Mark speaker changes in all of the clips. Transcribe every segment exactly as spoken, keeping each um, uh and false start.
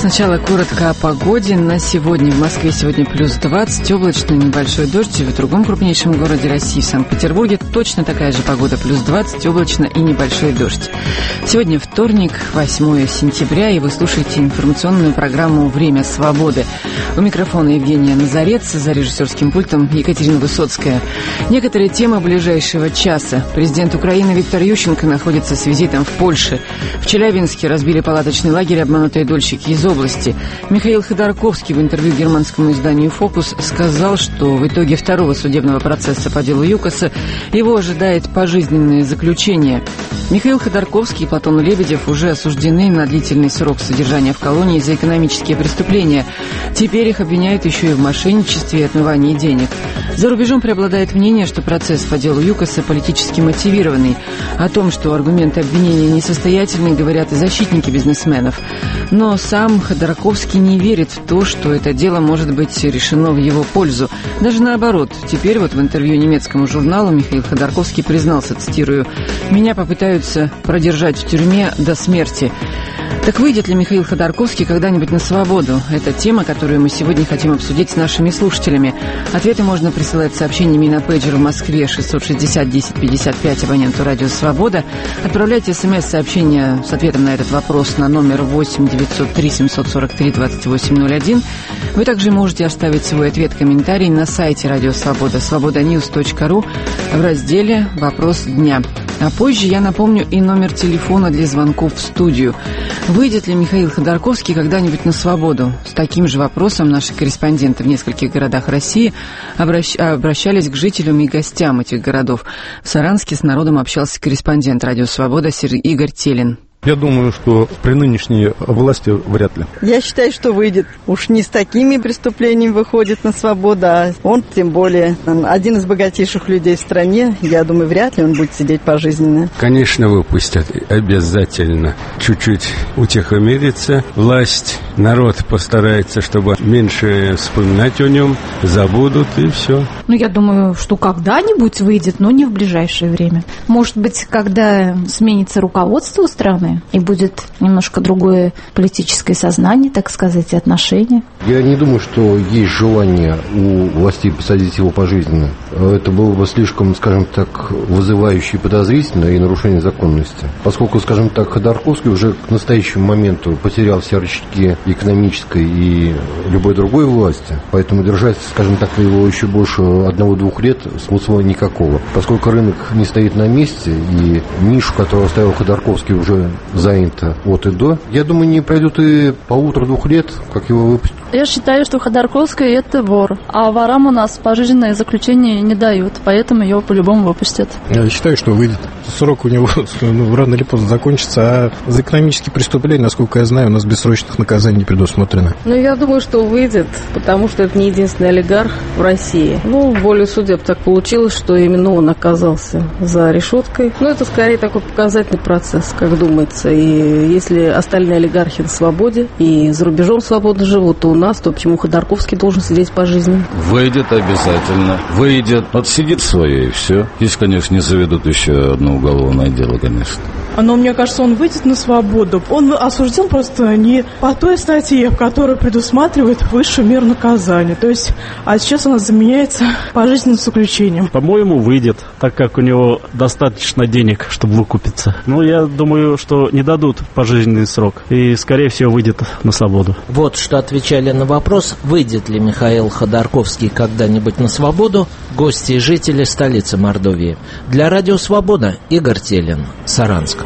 Speaker 1: Сначала коротко о погоде. На сегодня в Москве сегодня плюс двадцать, облачно, небольшой дождь. В другом крупнейшем городе России, в Санкт-Петербурге, точно такая же погода, плюс двадцать, облачно и небольшой дождь. Сегодня вторник, восьмое сентября, и вы слушаете информационную программу «Время свободы». У микрофона Евгения Назарец, за режиссерским пультом Екатерина Высоцкая. Некоторые темы ближайшего часа. Президент Украины Виктор Ющенко находится с визитом в Польше. В Челябинске разбили палаточный лагерь обманутые дольщики из области. Михаил Ходорковский в интервью германскому изданию «Фокус» сказал, что в итоге второго судебного процесса по делу ЮКОСа его ожидает пожизненное заключение. Михаил Ходорковский и Платон Лебедев уже осуждены на длительный срок содержания в колонии за экономические преступления. Теперь их обвиняют еще и в мошенничестве и отмывании денег. За рубежом преобладает мнение, что процесс по делу ЮКОСа политически мотивированный. О том, что аргументы обвинения несостоятельны, говорят и защитники бизнесменов. Но сам Ходорковский не верит в то, что это дело может быть решено в его пользу. Даже наоборот. Теперь вот в интервью немецкому журналу Михаил Ходорковский признался, цитирую, «Меня попытаются продержать в тюрьме до смерти». Так выйдет ли Михаил Ходорковский когда-нибудь на свободу? Это тема, которую мы сегодня хотим обсудить с нашими слушателями. Ответы можно присылать сообщениями на пейджер в Москве шестьсот шестьдесят десять пятьдесят пять абоненту радио «Свобода». Отправляйте смс-сообщение с ответом на этот вопрос на номер восемь девятьсот три семьсот сорок три двадцать восемь ноль один. Вы также можете оставить свой ответ-комментарий на сайте радио «Свобода» свобода ньюс точка ру в разделе «Вопрос дня». А позже я напомню и номер телефона для звонков в студию. Выйдет ли Михаил Ходорковский когда-нибудь на свободу? С таким же вопросом наши корреспонденты в нескольких городах России обращ... обращались к жителям и гостям этих городов. В Саранске с народом общался корреспондент радио «Свобода» Игорь Телин.
Speaker 2: Я думаю, что при нынешней власти вряд ли.
Speaker 3: Я считаю, что выйдет. Уж не с такими преступлениями выходит на свободу, а он, тем более, один из богатейших людей в стране. Я думаю, вряд ли он будет сидеть пожизненно.
Speaker 4: Конечно, выпустят. Обязательно. Чуть-чуть утихомирится власть. Народ постарается, чтобы меньше вспоминать о нем. Забудут, и все.
Speaker 5: Ну, я думаю, что когда-нибудь выйдет, но не в ближайшее время. Может быть, когда сменится руководство страны, и будет немножко другое политическое сознание, так сказать, и отношения.
Speaker 6: Я не думаю, что есть желание у властей посадить его пожизненно. Это было бы слишком, скажем так, вызывающе и подозрительно и нарушение законности. Поскольку, скажем так, Ходорковский уже к настоящему моменту потерял все рычаги экономической и любой другой власти, поэтому держать, скажем так, его еще больше одного-двух лет смысла никакого. Поскольку рынок не стоит на месте, и нишу, которую оставил Ходорковский, уже занято от и до. Я думаю, не пройдет и полутора-двух лет, как его выпустят.
Speaker 7: Я считаю, что Ходорковский – это вор, а ворам у нас пожизненное заключение не дают, поэтому его по-любому выпустят.
Speaker 2: Я считаю, что выйдет. Срок у него ну, рано или поздно закончится, а за экономические преступления, насколько я знаю, у нас бессрочных наказаний не предусмотрено.
Speaker 8: Ну, я думаю, что выйдет, потому что это не единственный олигарх в России. Ну, волей судеб так получилось, что именно он оказался за решеткой. Ну, это скорее такой показательный процесс, как думается. И если остальные олигархи на свободе и за рубежом свободно живут, то у нас, то почему Ходорковский должен сидеть пожизненно?
Speaker 9: Выйдет обязательно. Выйдет. Отсидит свое и все. Если, конечно, не заведут еще одно уголовное дело, конечно.
Speaker 10: Но мне кажется, он выйдет на свободу. Он осужден просто не по той статье, которая предусматривает высшую меру наказания. То есть, а сейчас она заменяется пожизненным заключением.
Speaker 11: По-моему, выйдет, так как у него достаточно денег, чтобы выкупиться. Ну, я думаю, что не дадут пожизненный срок. И, скорее всего, выйдет на свободу.
Speaker 12: Вот что отвечали на вопрос, выйдет ли Михаил Ходорковский когда-нибудь на свободу, гости и жители столицы Мордовии. Для радио «Свобода» Игорь Телин, Саранск.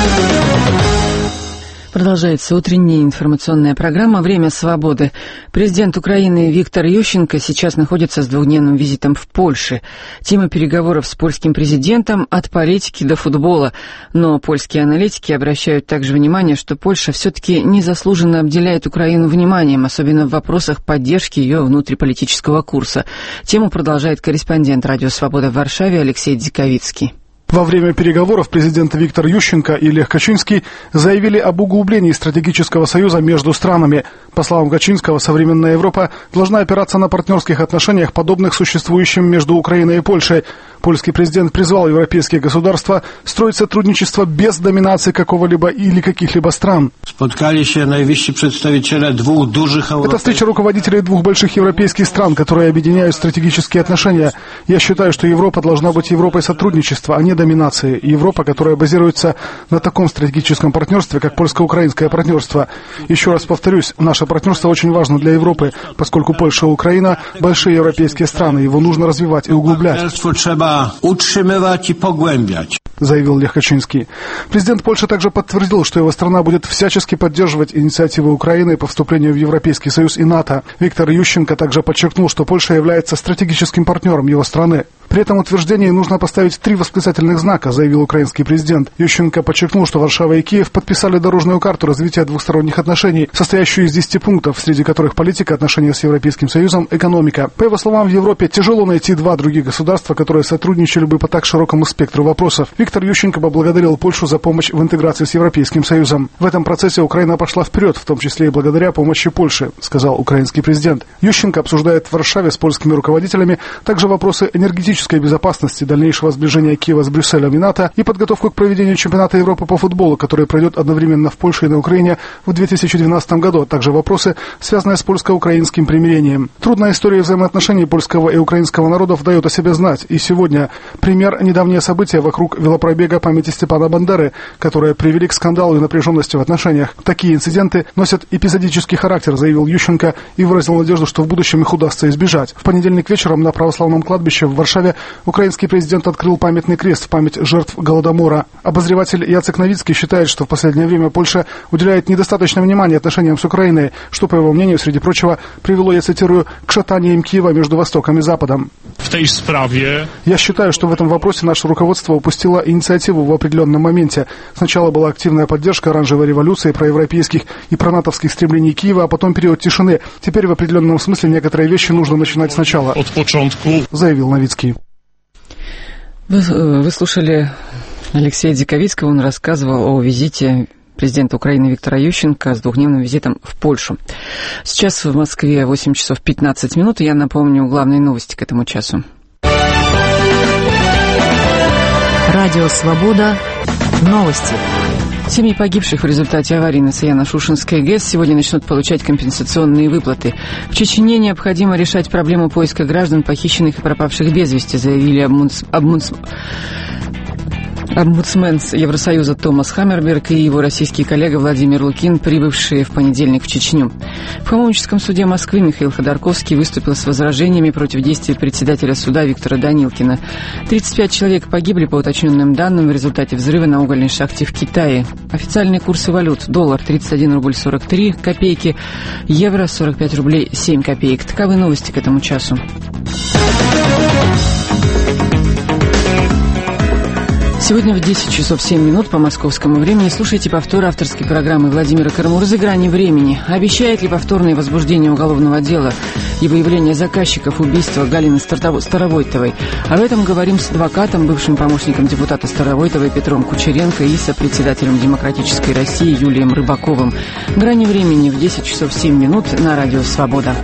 Speaker 1: Продолжается утренняя информационная программа «Время свободы». Президент Украины Виктор Ющенко сейчас находится с двухдневным визитом в Польше. Тема переговоров с польским президентом от политики до футбола. Но польские аналитики обращают также внимание, что Польша все-таки незаслуженно обделяет Украину вниманием, особенно в вопросах поддержки ее внутриполитического курса. Тему продолжает корреспондент радио «Свобода» в Варшаве Алексей Дзиковицкий.
Speaker 13: Во время переговоров президенты Виктор Ющенко и Лех Качинский заявили об углублении стратегического союза между странами. По словам Качинского, современная Европа должна опираться на партнерских отношениях, подобных существующим между Украиной и Польшей. Польский президент призвал европейские государства строить сотрудничество без доминации какого-либо или каких-либо стран. Это встреча руководителей двух больших европейских стран, которые объединяют стратегические отношения. Я считаю, что Европа должна быть Европой сотрудничества, а не доминации. Европа, которая базируется на таком стратегическом партнерстве, как польско-украинское партнерство. Еще раз повторюсь, наше партнерство очень важно для Европы, поскольку Польша и Украина – большие европейские страны, его нужно развивать и углублять, заявил Лех Качинский. Президент Польши также подтвердил, что его страна будет всячески поддерживать инициативы Украины по вступлению в Европейский Союз и НАТО. Виктор Ющенко также подчеркнул, что Польша является стратегическим партнером его страны. При этом утверждении нужно поставить три восклицательных знака, заявил украинский президент. Ющенко подчеркнул, что Варшава и Киев подписали дорожную карту развития двухсторонних отношений, состоящую из десяти пунктов, среди которых политика, отношения с Европейским Союзом, экономика. По его словам, в Европе тяжело найти два других государства, которые сотрудничали бы по так широкому спектру вопросов. Виктор Ющенко поблагодарил Польшу за помощь в интеграции с Европейским Союзом. В этом процессе Украина пошла вперед, в том числе и благодаря помощи Польши, сказал украинский президент. Ющенко обсуждает в Варшаве с польскими руководителями также вопросы энергетической безопасности, дальнейшего сближения Киева с Брюсселем и НАТО и подготовку к проведению чемпионата Европы по футболу, который пройдет одновременно в Польше и на Украине в две тысячи двенадцатом году, а также вопросы, связанные с польско-украинским примирением. Трудная история взаимоотношений польского и украинского народов дает о себе знать. И сегодня пример — недавние события вокруг велопробега памяти Степана Бандеры, которые привели к скандалу и напряженности в отношениях. Такие инциденты носят эпизодический характер, заявил Ющенко и выразил надежду, что в будущем их удастся избежать. В понедельник вечером на православном кладбище в Варшаве украинский президент открыл памятный крест в память жертв Голодомора. Обозреватель Яцек Новицкий считает, что в последнее время Польша уделяет недостаточно внимания отношениям с Украиной, что, по его мнению, среди прочего, привело, я цитирую, к шатаниям Киева между Востоком и Западом. В той справе... Я считаю, что в этом вопросе наше руководство упустило инициативу в определенном моменте. Сначала была активная поддержка оранжевой революции, проевропейских и пронатовских стремлений Киева, а потом период тишины. Теперь в определенном смысле некоторые вещи нужно начинать сначала, от початку, заявил Новицкий.
Speaker 1: Вы, вы слушали Алексея Диковицкого, он рассказывал о визите президента Украины Виктора Ющенко с двухдневным визитом в Польшу. Сейчас в Москве восемь часов пятнадцать минут, и я напомню главные новости к этому часу.
Speaker 14: Радио «Свобода». Новости.
Speaker 1: Семьи погибших в результате аварии на Саяно-Шушенской ГЭС сегодня начнут получать компенсационные выплаты. В Чечне необходимо решать проблему поиска граждан, похищенных и пропавших без вести, заявили обмудс... обмудс... Омбудсмен Евросоюза Томас Хаммерберг и его российский коллега Владимир Лукин, прибывшие в понедельник в Чечню. В Хамовническом суде Москвы Михаил Ходорковский выступил с возражениями против действий председателя суда Виктора Данилкина. тридцать пять человек погибли, по уточненным данным, в результате взрыва на угольной шахте в Китае. Официальные курсы валют: доллар тридцать один рубль сорок три копейки, евро сорок пять рублей семь копеек. Таковы новости к этому часу. Сегодня в десять часов семь минут по московскому времени слушайте повтор авторской программы Владимира Карамуры «За грани времени». Обещает ли повторное возбуждение уголовного дела и выявление заказчиков убийства Галины Старовойтовой? Об этом говорим с адвокатом, бывшим помощником депутата Старовойтовой Петром Кучеренко и сопредседателем «Демократической России» Юлием Рыбаковым. «Грани времени» в десять часов семь минут на радио «Свобода».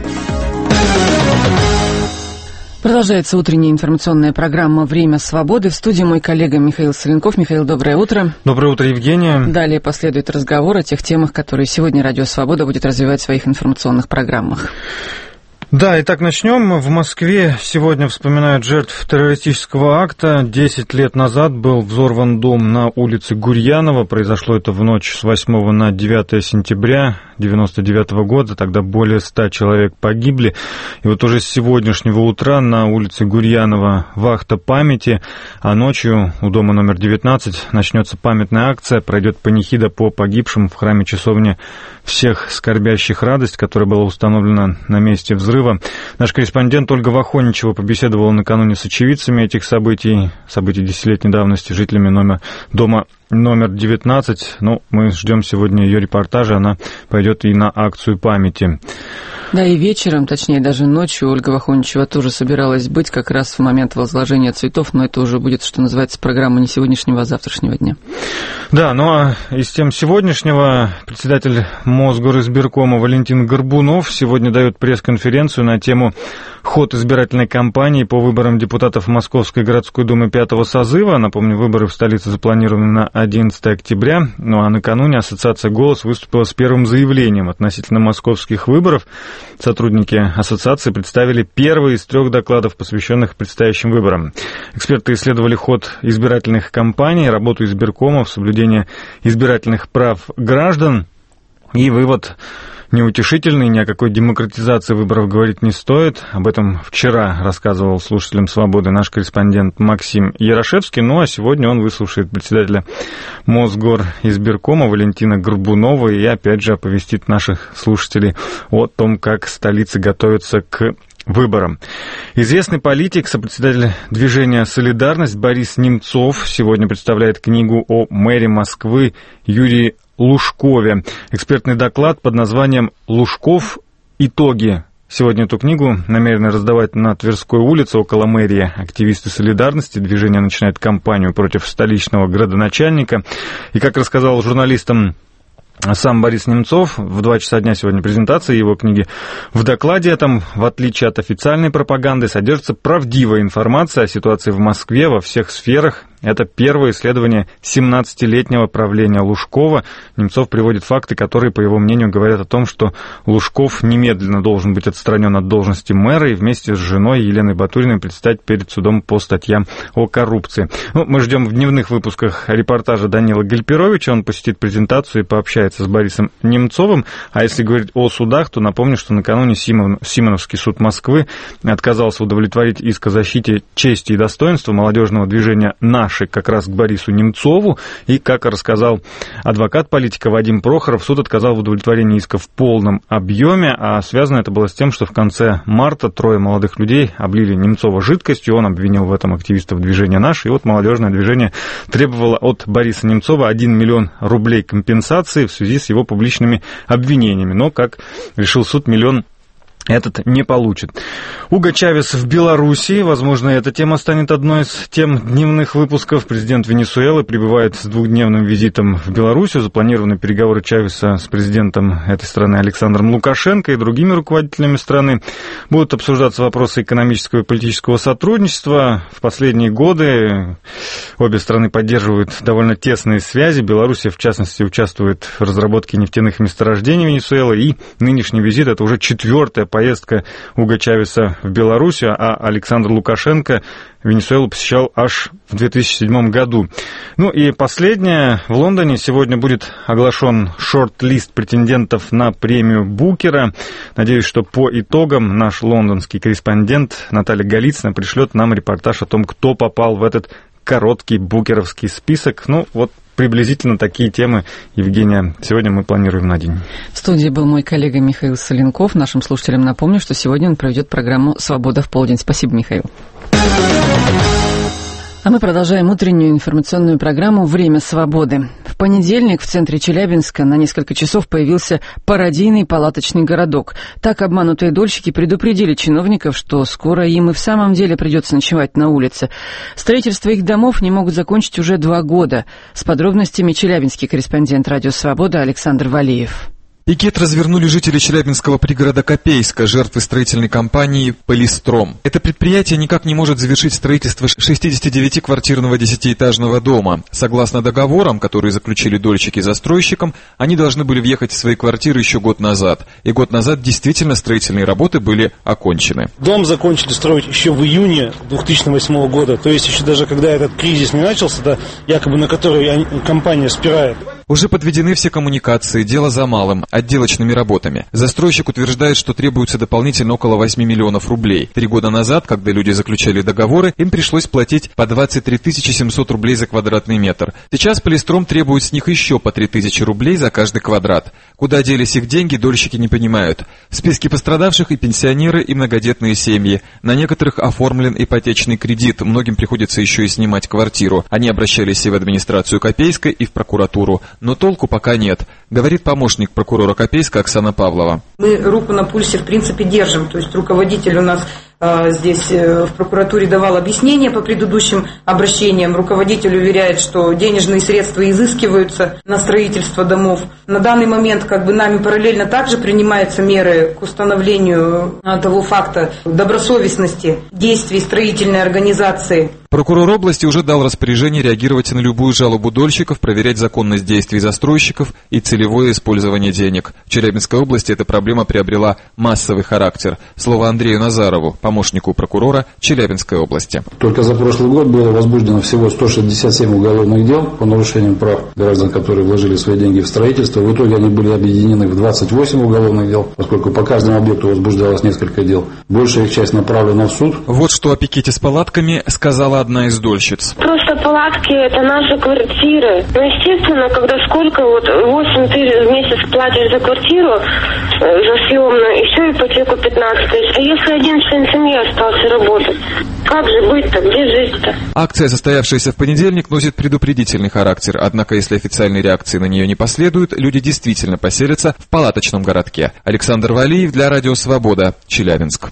Speaker 1: Продолжается утренняя информационная программа «Время свободы». В студии мой коллега Михаил Соленков. Михаил, доброе утро.
Speaker 15: Доброе утро, Евгения.
Speaker 1: Далее последует разговор о тех темах, которые сегодня Радио Свобода будет развивать в своих информационных программах.
Speaker 15: Да, итак, начнем. В Москве сегодня вспоминают жертв террористического акта. Десять лет назад был взорван дом на улице Гурьянова. Произошло это в ночь с восьмого на девятое сентября девяносто девятого года. Тогда более ста человек погибли. И вот уже с сегодняшнего утра на улице Гурьянова вахта памяти, а ночью у дома номер девятнадцать начнется памятная акция. Пройдет панихида по погибшим в храме часовни всех скорбящих радость, которая была установлена на месте взрыва. Наш корреспондент Ольга Вахоничева побеседовала накануне с очевидцами этих событий, событий десятилетней давности, жителями номер, дома номер девятнадцать. Ну, мы ждем сегодня ее репортажа, она пойдет и на акцию памяти.
Speaker 1: Да, и вечером, точнее даже ночью, Ольга Вахоничева тоже собиралась быть как раз в момент возложения цветов, но это уже будет, что называется, программа не сегодняшнего, а завтрашнего дня.
Speaker 15: Да, ну а из тем сегодняшнего председатель Мосгоризбиркома Валентин Горбунов сегодня дает пресс-конференцию на тему «Ход избирательной кампании по выборам депутатов Московской городской думы пятого созыва». Напомню, выборы в столице запланированы на одиннадцатое октября, ну а накануне ассоциация «Голос» выступила с первым заявлением относительно московских выборов. Сотрудники ассоциации представили первый из трех докладов, посвященных предстоящим выборам. Эксперты исследовали ход избирательных кампаний, работу избиркомов, соблюдение избирательных прав граждан. И вывод неутешительный, ни о какой демократизации выборов говорить не стоит. Об этом вчера рассказывал слушателям «Свободы» наш корреспондент Максим Ярошевский. Ну а сегодня он выслушает председателя Мосгоризбиркома Валентина Горбунова и опять же оповестит наших слушателей о том, как столица готовится к выборам. Известный политик, сопредседатель движения «Солидарность» Борис Немцов сегодня представляет книгу о мэре Москвы Юрии Лужкове. Экспертный доклад под названием «Лужков. Итоги». Сегодня эту книгу намерены раздавать на Тверской улице около мэрии. Активисты «Солидарности» движение начинает кампанию против столичного градоначальника. И, как рассказал журналистам сам Борис Немцов, в два часа дня сегодня презентация его книги. В докладе этом, в отличие от официальной пропаганды, содержится правдивая информация о ситуации в Москве во всех сферах. Это первое исследование семнадцатилетнего правления Лужкова. Немцов приводит факты, которые, по его мнению, говорят о том, что Лужков немедленно должен быть отстранен от должности мэра и вместе с женой Еленой Батуриной предстать перед судом по статьям о коррупции. Ну, мы ждем в дневных выпусках репортажа Данила Гальперовича. Он посетит презентацию и пообщается с Борисом Немцовым. А если говорить о судах, то напомню, что накануне Симон, Симоновский суд Москвы отказался удовлетворить иск о защите чести и достоинства молодежного движения «Наш» как раз к Борису Немцову, и, как рассказал адвокат политика Вадим Прохоров, суд отказал в удовлетворении иска в полном объеме, а связано это было с тем, что в конце марта трое молодых людей облили Немцова жидкостью, он обвинил в этом активистов движения «Наш», и вот молодежное движение требовало от Бориса Немцова один миллион рублей компенсации в связи с его публичными обвинениями, но, как решил суд, миллион этот не получит. Уго Чавес в Белоруссии. Возможно, эта тема станет одной из тем дневных выпусков. Президент Венесуэлы прибывает с двухдневным визитом в Белоруссию. Запланированы переговоры Чавеса с президентом этой страны Александром Лукашенко и другими руководителями страны. Будут обсуждаться вопросы экономического и политического сотрудничества. В последние годы обе страны поддерживают довольно тесные связи. Белоруссия, в частности, участвует в разработке нефтяных месторождений Венесуэлы. И нынешний визит – это уже четвертая поездка Уго Чавеса в Белоруссию, а Александр Лукашенко Венесуэлу посещал аж в две тысячи седьмом году. Ну и последнее. В Лондоне сегодня будет оглашен шорт-лист претендентов на премию Букера. Надеюсь, что по итогам наш лондонский корреспондент Наталья Голицына пришлет нам репортаж о том, кто попал в этот короткий букеровский список. Ну, вот приблизительно такие темы, Евгения, сегодня мы планируем на день.
Speaker 1: В студии был мой коллега Михаил Соленков. Нашим слушателям напомню, что сегодня он проведет программу «Свобода в полдень». Спасибо, Михаил. А мы продолжаем утреннюю информационную программу «Время свободы». В понедельник в центре Челябинска на несколько часов появился пародийный палаточный городок. Так обманутые дольщики предупредили чиновников, что скоро им и в самом деле придется ночевать на улице. Строительство их домов не могут закончить уже два года. С подробностями челябинский корреспондент «Радио Свобода» Александр Валеев.
Speaker 16: Пикет развернули жители челябинского пригорода Копейска, жертвы строительной компании «Полистром». Это предприятие никак не может завершить строительство шестидесятидевятиквартирного десятиэтажного дома. Согласно договорам, которые заключили дольщики с застройщиком, они должны были въехать в свои квартиры еще год назад. И год назад действительно строительные работы были окончены.
Speaker 17: Дом закончили строить еще в июне две тысячи восьмого года, то есть еще даже когда этот кризис не начался, да, якобы на который компания спирает.
Speaker 16: Уже подведены все коммуникации, дело за малым, отделочными работами. Застройщик утверждает, что требуется дополнительно около восьми миллионов рублей. Три года назад, когда люди заключали договоры, им пришлось платить по двадцать три тысячи семьсот рублей за квадратный метр. Сейчас Полистром требует с них еще по три тысячи рублей за каждый квадрат. Куда делись их деньги, дольщики не понимают. В списке пострадавших и пенсионеры, и многодетные семьи. На некоторых оформлен ипотечный кредит, многим приходится еще и снимать квартиру. Они обращались и в администрацию Копейска, и в прокуратуру. но толку пока нет, говорит помощник прокурора Копейска Оксана Павлова.
Speaker 18: Мы руку на пульсе, в принципе, держим. То есть руководитель у нас э, здесь э, в прокуратуре давал объяснения по предыдущим обращениям. Руководитель уверяет, что денежные средства изыскиваются на строительство домов. На данный момент как бы нами параллельно также принимаются меры к установлению э, того факта добросовестности действий строительной организации.
Speaker 16: Прокурор области уже дал распоряжение реагировать на любую жалобу дольщиков, проверять законность действий застройщиков и целевое использование денег. В Челябинской области эта проблема приобрела массовый характер. Слово Андрею Назарову, помощнику прокурора Челябинской области.
Speaker 19: Только за прошлый год было возбуждено всего сто шестьдесят семь уголовных дел по нарушениям прав граждан, которые вложили свои деньги в строительство. В итоге они были объединены в двадцать восемь уголовных дел, поскольку по каждому объекту возбуждалось несколько дел. Большая их часть направлена в суд.
Speaker 16: Вот что о пикете с палатками сказала одна из дольщиц.
Speaker 20: Просто палатки – это наши квартиры. Ну, естественно, когда сколько, вот восемь тысяч в месяц платишь за квартиру, за съемную, и все, ипотеку пятнадцать тысяч. А если один член семьи остался работать? Как же быть-то? Где жить-то?
Speaker 16: Акция, состоявшаяся в понедельник, носит предупредительный характер. Однако, если официальной реакции на нее не последует, люди действительно поселятся в палаточном городке. Александр Валиев для Радио Свобода, Челябинск.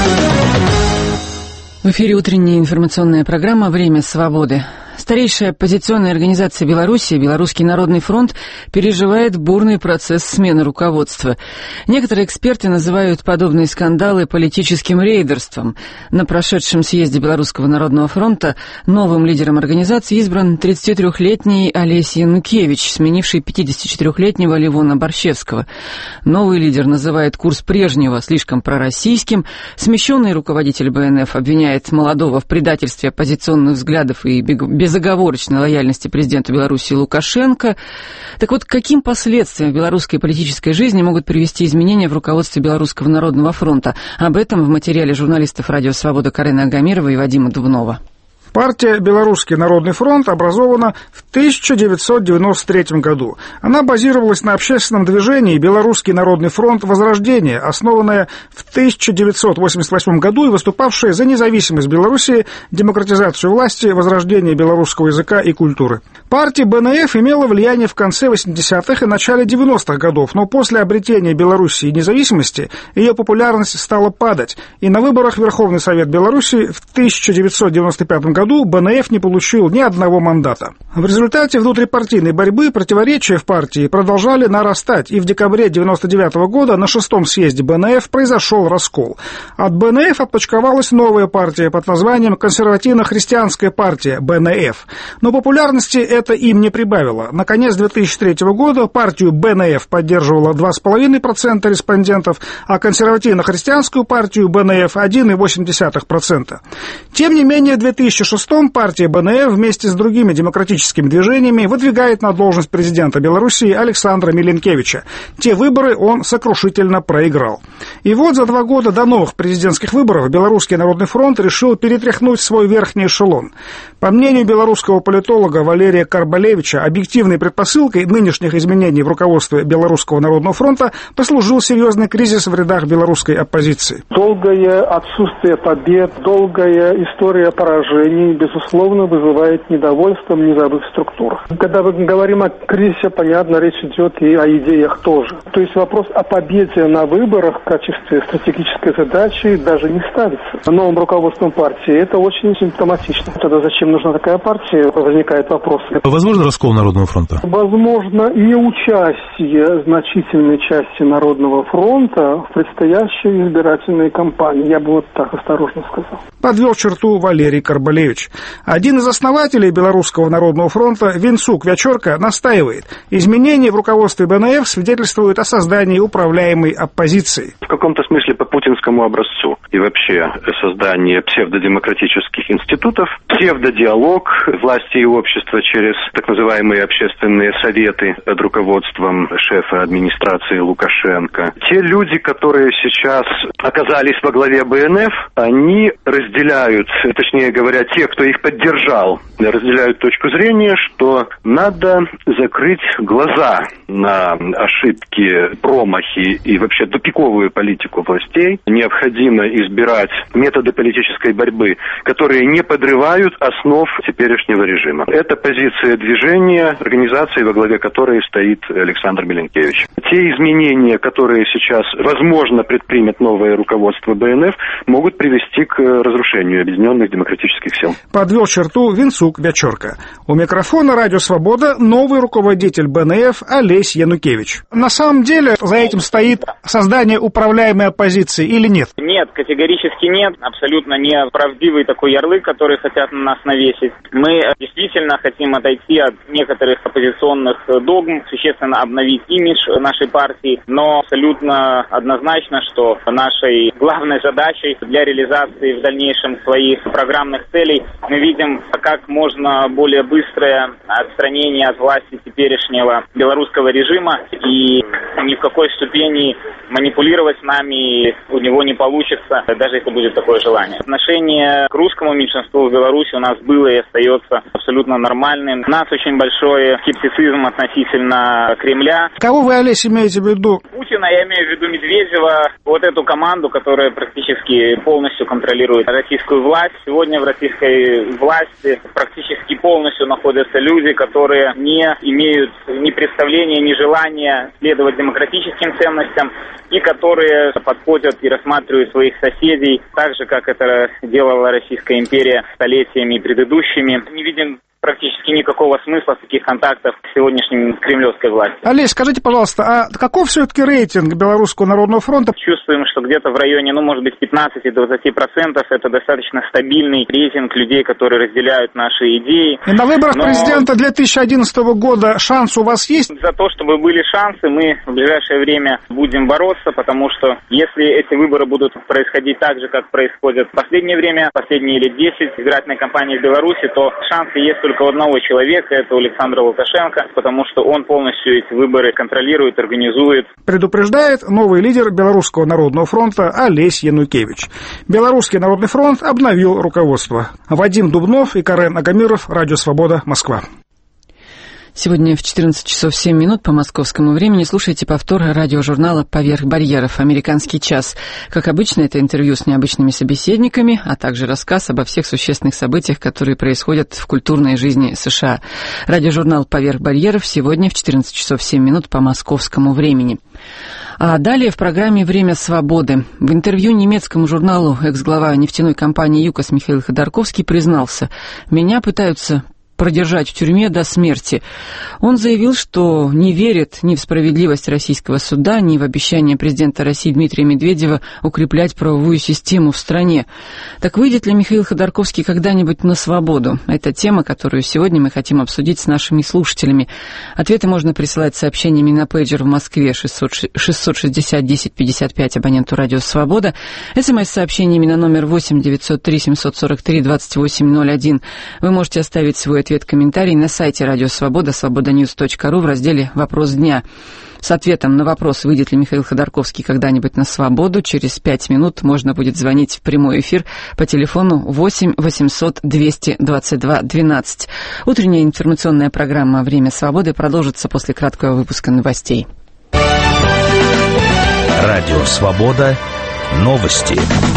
Speaker 1: В эфире утренняя информационная программа «Время свободы». Старейшая оппозиционная организация Беларуси, Белорусский народный фронт, переживает бурный процесс смены руководства. Некоторые эксперты называют подобные скандалы политическим рейдерством. На прошедшем съезде Белорусского народного фронта новым лидером организации избран тридцатитрёхлетний Олесь Янукевич, сменивший пятидесятичетырёхлетнего Левона Борщевского. Новый лидер называет курс прежнего слишком пророссийским. Смещенный руководитель Бэ Эн Эф обвиняет молодого в предательстве оппозиционных взглядов и безоговорочной лояльности президенту Беларуси Лукашенко. Так вот, к каким последствиям в белорусской политической жизни могут привести изменения в руководстве Белорусского народного фронта? Об этом в материале журналистов «Радио Свобода» Карины Агамирова и Вадима Дубнова.
Speaker 21: Партия «Белорусский народный фронт» образована в тысяча девятьсот девяносто третьем году. Она базировалась на общественном движении «Белорусский народный фронт. Возрождение», основанное в тысяча девятьсот восемьдесят восьмом году и выступавшее за независимость Белоруссии, демократизацию власти, возрождение белорусского языка и культуры. Партия Бэ Эн Эф имела влияние в конце восьмидесятых и начале девяностых годов, но после обретения Белоруссии независимости ее популярность стала падать, и на выборах в Верховный Совет Беларуси в тысяча девятьсот девяносто пятом году Бэ Эн Эф не получил ни одного мандата. В результате внутрипартийной борьбы противоречия в партии продолжали нарастать, и в декабре девяносто девятого года на шестом съезде Бэ Эн Эф произошел раскол. От Бэ Эн Эф отпочковалась новая партия под названием Консервативно-христианская партия Бэ Эн Эф, но популярности это им не прибавило. На конец две тысячи третьего года партию Бэ Эн Эф поддерживало два целых пять десятых процента респондентов, а консервативно-христианскую партию Бэ Эн Эф один целых восемь десятых процента. Тем не менее, в две тысячи шестом партия Бэ Эн Эф вместе с другими демократическими движениями выдвигает на должность президента Белоруссии Александра Миленкевича. Те выборы он сокрушительно проиграл. И вот за два года до новых президентских выборов Белорусский народный фронт решил перетряхнуть свой верхний эшелон. По мнению белорусского политолога Валерия Карбалевича, объективной предпосылкой нынешних изменений в руководстве Белорусского народного фронта послужил серьезный кризис в рядах белорусской оппозиции.
Speaker 22: Долгое отсутствие побед, долгая история поражений, безусловно, вызывает недовольство в низовых структурах. Когда мы говорим о кризисе, понятно, речь идет и о идеях тоже. То есть вопрос о победе на выборах в качестве стратегической задачи даже не ставится новым руководством партии. Это очень симптоматично. Тогда зачем нужна такая партия? Возникает вопрос.
Speaker 23: Возможно раскол Народного фронта?
Speaker 22: Возможно неучастие значительной части Народного фронта в предстоящей избирательной кампании. Я бы вот так осторожно сказал.
Speaker 21: Подвел черту Валерий Карбалевич. Один из основателей Белорусского народного фронта, Винцук Вячорка, настаивает. Изменения в руководстве Бэ Эн Эф свидетельствуют о создании управляемой оппозиции.
Speaker 24: В каком-то смысле по путинскому образцу. И вообще создание псевдодемократических институтов, псевдодиалог власти и общества через так называемые общественные советы под руководством шефа администрации Лукашенко. Те люди, которые сейчас оказались во главе Бэ Эн Эф, они разделяют, точнее говоря, те, кто их поддержал, разделяют точку зрения, что надо закрыть глаза на ошибки, промахи и вообще тупиковую политику властей. Необходимо избирать методы политической борьбы, которые не подрывают основ теперешнего режима. Это позиция движения, организации, во главе которой стоит Александр Миленкевич. Те изменения, которые сейчас, возможно, предпримет новое руководство БНФ, могут привести к разрушению объединенных демократических сил.
Speaker 21: Подвел черту Винцук Вячорка. У микрофона «Радио Свобода» новый руководитель БНФ Олесь Янукевич. На самом деле за этим стоит создание управляемой оппозиции или нет?
Speaker 3: Нет, категорически нет. Абсолютно неправдивый такой ярлык, который хотят на нас навесить. Мы действительно хотим отойти от некоторых оппозиционных догм, существенно обновить имидж нашей партии, но абсолютно однозначно, что нашей главной задачей для реализации в дальнейшем своих программных целей мы видим как можно более быстрое отстранение от власти теперешнего белорусского режима, и ни в какой ступени манипулировать с нами у него не получится, даже если будет такое желание. Отношение к русскому меньшинству в Беларуси у нас было и остается абсолютно нормальным. У нас очень большой скептицизм относительно Кремля.
Speaker 21: Кого вы, Олесь, имеете в виду?
Speaker 3: Путина, я имею в виду Медведева, вот эту команду, которая практически полностью контролирует российскую власть. Сегодня в российской власти практически полностью находятся люди, которые не имеют ни представления, ни желания следовать демократическим ценностям, и которые подходят и рассматривают своих соседей так же, как это делала Российская империя столетиями предыдущими. Не видим практически никакого смысла в таких контактах с сегодняшней кремлевской властью.
Speaker 21: Олесь, скажите, пожалуйста, а каков все-таки рейтинг Белорусского народного фронта?
Speaker 3: Чувствуем, что где-то в районе, ну, может быть, пятнадцать-двадцать процентов это достаточно стабильный рейтинг людей, которые разделяют наши идеи.
Speaker 21: И на выборах
Speaker 3: Но...
Speaker 21: президента две тысячи одиннадцатого года шанс у вас есть?
Speaker 3: За то, чтобы были шансы, мы в ближайшее время будем бороться, потому что если эти выборы будут происходить так же, как происходят в последнее время, последние лет десять избирательной кампании в Беларуси, то шансы есть только у одного человека, это у Александра Лукашенко, потому что он полностью эти выборы контролирует, организует.
Speaker 21: Предупреждает новый лидер Белорусского народного фронта Олесь Янукевич. Белорусский народный фронт обновил руководство. Вадим Дубнов и Карен Агамиров, Радио Свобода, Москва.
Speaker 1: Сегодня в четырнадцать часов семь минут по московскому времени слушайте повтор радиожурнала «Поверх барьеров. Американский час». Как обычно, это интервью с необычными собеседниками, а также рассказ обо всех существенных событиях, которые происходят в культурной жизни США. Радиожурнал «Поверх барьеров» сегодня в четырнадцать часов семь минут по московскому времени. А далее в программе «Время свободы». В интервью немецкому журналу экс-глава нефтяной компании «ЮКОС» Михаил Ходорковский признался: «Меня пытаются продержать в тюрьме до смерти». Он заявил, что не верит ни в справедливость российского суда, ни в обещание президента России Дмитрия Медведева укреплять правовую систему в стране. Так выйдет ли Михаил Ходорковский когда-нибудь на свободу? Это тема, которую сегодня мы хотим обсудить с нашими слушателями. Ответы можно присылать сообщениями на пейджер в Москве шестьсот шестьдесят десять пятьдесят пять абоненту «Радио Свобода», смс-сообщениями на номер восемь девятьсот три семьсот сорок три двадцать восемь ноль один. Вы можете оставить свой ответ, комментарий на сайте Радио Свобода, свобода ньюс точка ру в разделе «Вопрос дня». С ответом на вопрос, выйдет ли Михаил Ходорковский когда-нибудь на свободу, через пять минут можно будет звонить в прямой эфир по телефону восемь восемьсот двести двадцать два двенадцать. Утренняя информационная программа «Время свободы» продолжится после краткого выпуска новостей.
Speaker 4: Радио Свобода. Новости.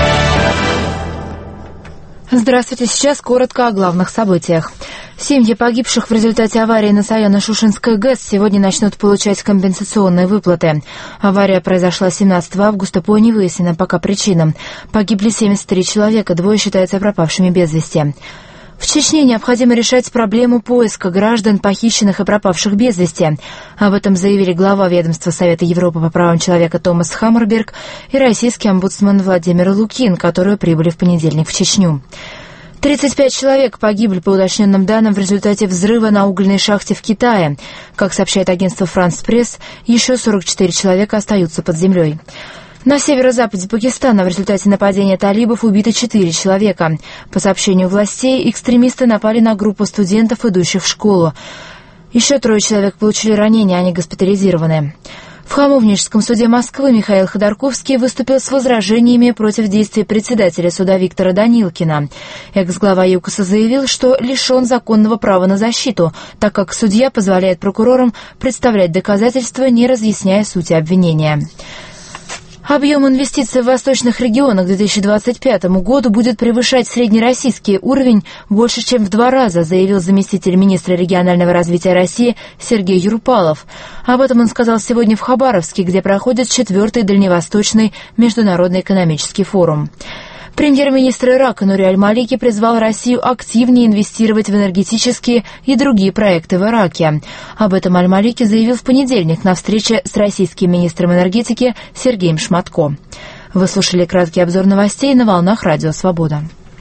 Speaker 5: Здравствуйте, сейчас коротко о главных событиях. Семьи погибших в результате аварии на Саяно-Шушенской ГЭС сегодня начнут получать компенсационные выплаты. Авария произошла семнадцатого августа по невыясненным пока причинам. Погибли семьдесят три человека, двое считаются пропавшими без вести. В Чечне необходимо решать проблему поиска граждан, похищенных и пропавших без вести. Об этом заявили глава ведомства Совета Европы по правам человека Томас Хаммерберг и российский омбудсмен Владимир Лукин, которые прибыли в понедельник в Чечню. тридцать пять человек погибли, по уточненным данным, в результате взрыва на угольной шахте в Китае. Как сообщает агентство «Франс Пресс», еще сорок четыре человека остаются под землей. На северо-западе Пакистана в результате нападения талибов убито четыре человека. По сообщению властей, экстремисты напали на группу студентов, идущих в школу. Еще трое человек получили ранения, они госпитализированы. В Хамовническом суде Москвы Михаил Ходорковский выступил с возражениями против действий председателя суда Виктора Данилкина. Экс-глава ЮКОСа заявил, что лишен законного права на защиту, так как судья позволяет прокурорам представлять доказательства, не разъясняя сути обвинения. Объем инвестиций в восточных регионах к две тысячи двадцать пятому году будет превышать среднероссийский уровень больше, чем в два раза, заявил заместитель министра регионального развития России Сергей Юрпалов. Об этом он сказал сегодня в Хабаровске, где проходит четвертый Дальневосточный международный экономический форум. Премьер-министр Ирака Нури Аль-Малики призвал Россию активнее инвестировать в энергетические и другие проекты в Ираке. Об этом Аль-Малики заявил в понедельник на встрече с российским министром энергетики Сергеем Шматко. Вы слушали краткий обзор новостей на волнах Радио Свобода.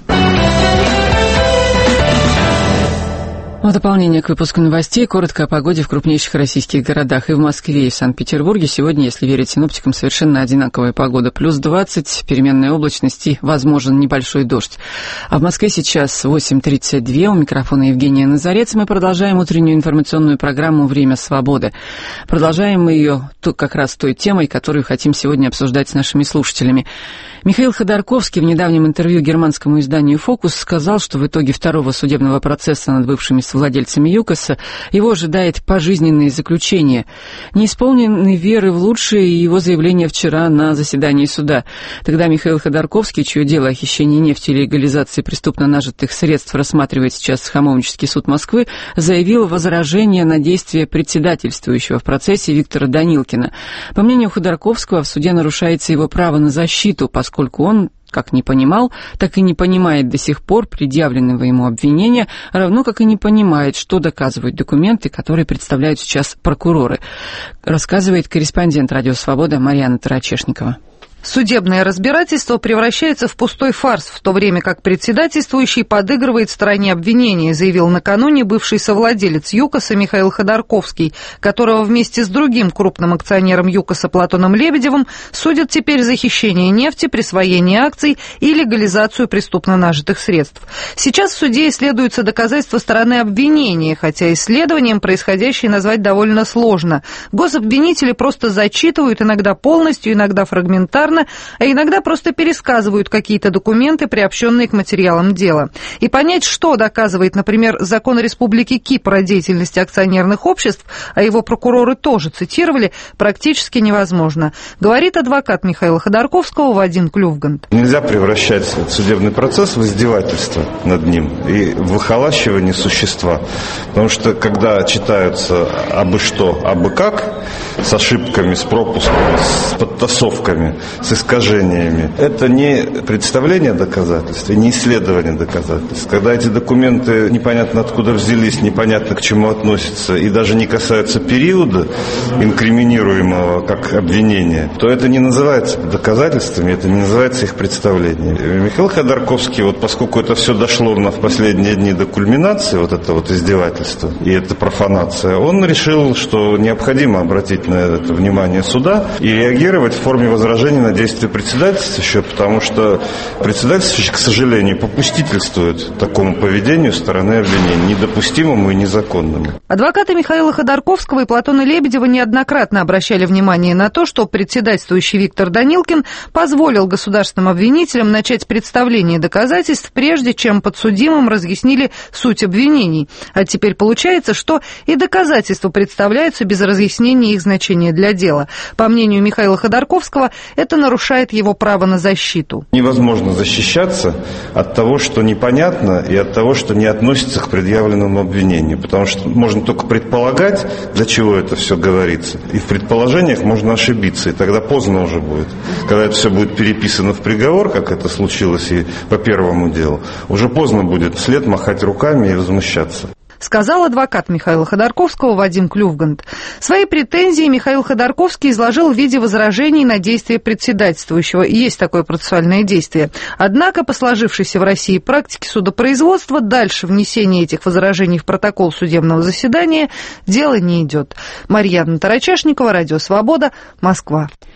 Speaker 1: В дополнение к выпуску новостей коротко о погоде в крупнейших российских городах. И в Москве, и в Санкт-Петербурге сегодня, если верить синоптикам, совершенно одинаковая погода. Плюс двадцать, переменная облачность и возможен небольшой дождь. А в Москве сейчас восемь тридцать два. У микрофона Евгения Назарец. Мы продолжаем утреннюю информационную программу «Время свободы». Продолжаем мы ее тут как раз той темой, которую хотим сегодня обсуждать с нашими слушателями. Михаил Ходорковский в недавнем интервью германскому изданию «Фокус» сказал, что в итоге второго судебного процесса над бывшими владельцами ЮКОСа его ожидает пожизненное заключение. Не исполнены веры в лучшее и его заявление вчера на заседании суда. Тогда Михаил Ходорковский, чье дело о хищении нефти и легализации преступно нажитых средств рассматривает сейчас Хамовнический суд Москвы, заявил возражение на действия председательствующего в процессе Виктора Данилкина. По мнению Ходорковского, в суде нарушается его право на защиту, поскольку он как не понимал, так и не понимает до сих пор предъявленного ему обвинения, равно как и не понимает, что доказывают документы, которые представляют сейчас прокуроры, рассказывает корреспондент «Радио Свобода» Марьяна Тарачешникова.
Speaker 2: Судебное разбирательство превращается в пустой фарс, в то время как председательствующий подыгрывает стороне обвинения, заявил накануне бывший совладелец ЮКОСа Михаил Ходорковский, которого вместе с другим крупным акционером ЮКОСа Платоном Лебедевым судят теперь за хищение нефти, присвоение акций и легализацию преступно нажитых средств. Сейчас в суде исследуются доказательства стороны обвинения, хотя исследованием происходящее назвать довольно сложно. Гособвинители просто зачитывают, иногда полностью, иногда фрагментарно, а иногда просто пересказывают какие-то документы, приобщенные к материалам дела. И понять, что доказывает, например, закон Республики Кипр о деятельности акционерных обществ, а его прокуроры тоже цитировали, практически невозможно, говорит адвокат Михаила Ходорковского Вадим Клювгант.
Speaker 6: Нельзя превращать судебный процесс в издевательство над ним и в выхолащивание существа. Потому что, когда читаются абы что, абы как, с ошибками, с пропусками, с подтасовками, с искажениями. Это не представление доказательств, не исследование доказательств. Когда эти документы непонятно откуда взялись, непонятно к чему относятся и даже не касаются периода, инкриминируемого как обвинение, то это не называется доказательствами, это не называется их представлением. Михаил Ходорковский, вот поскольку это все дошло в последние дни до кульминации, вот это вот издевательство и эта профанация, он решил, что необходимо обратить на это внимание суда и реагировать в форме возражений на действия председательствующего, потому что председательствующий, к сожалению, попустительствует такому поведению стороны обвинения, недопустимому и незаконному.
Speaker 2: Адвокаты Михаила Ходорковского и Платона Лебедева неоднократно обращали внимание на то, что председательствующий Виктор Данилкин позволил государственным обвинителям начать представление доказательств, прежде чем подсудимым разъяснили суть обвинений. А теперь получается, что и доказательства представляются без разъяснения их значения для дела. По мнению Михаила Ходорковского, это нарушает его право на защиту.
Speaker 6: Невозможно защищаться от того, что непонятно, и от того, что не относится к предъявленному обвинению. Потому что можно только предполагать, для чего это все говорится. И в предположениях можно ошибиться, и тогда поздно уже будет. Когда это все будет переписано в приговор, как это случилось и по первому делу, уже поздно будет вслед махать руками и возмущаться.
Speaker 2: Сказал адвокат Михаила Ходорковского Вадим Клювгант. Свои претензии Михаил Ходорковский изложил в виде возражений на действия председательствующего. Есть такое процессуальное действие. Однако, по сложившейся в России практике судопроизводства, дальше внесения этих возражений в протокол судебного заседания дело не идет. Марьяна Тарачешникова, Радио Свобода, Москва.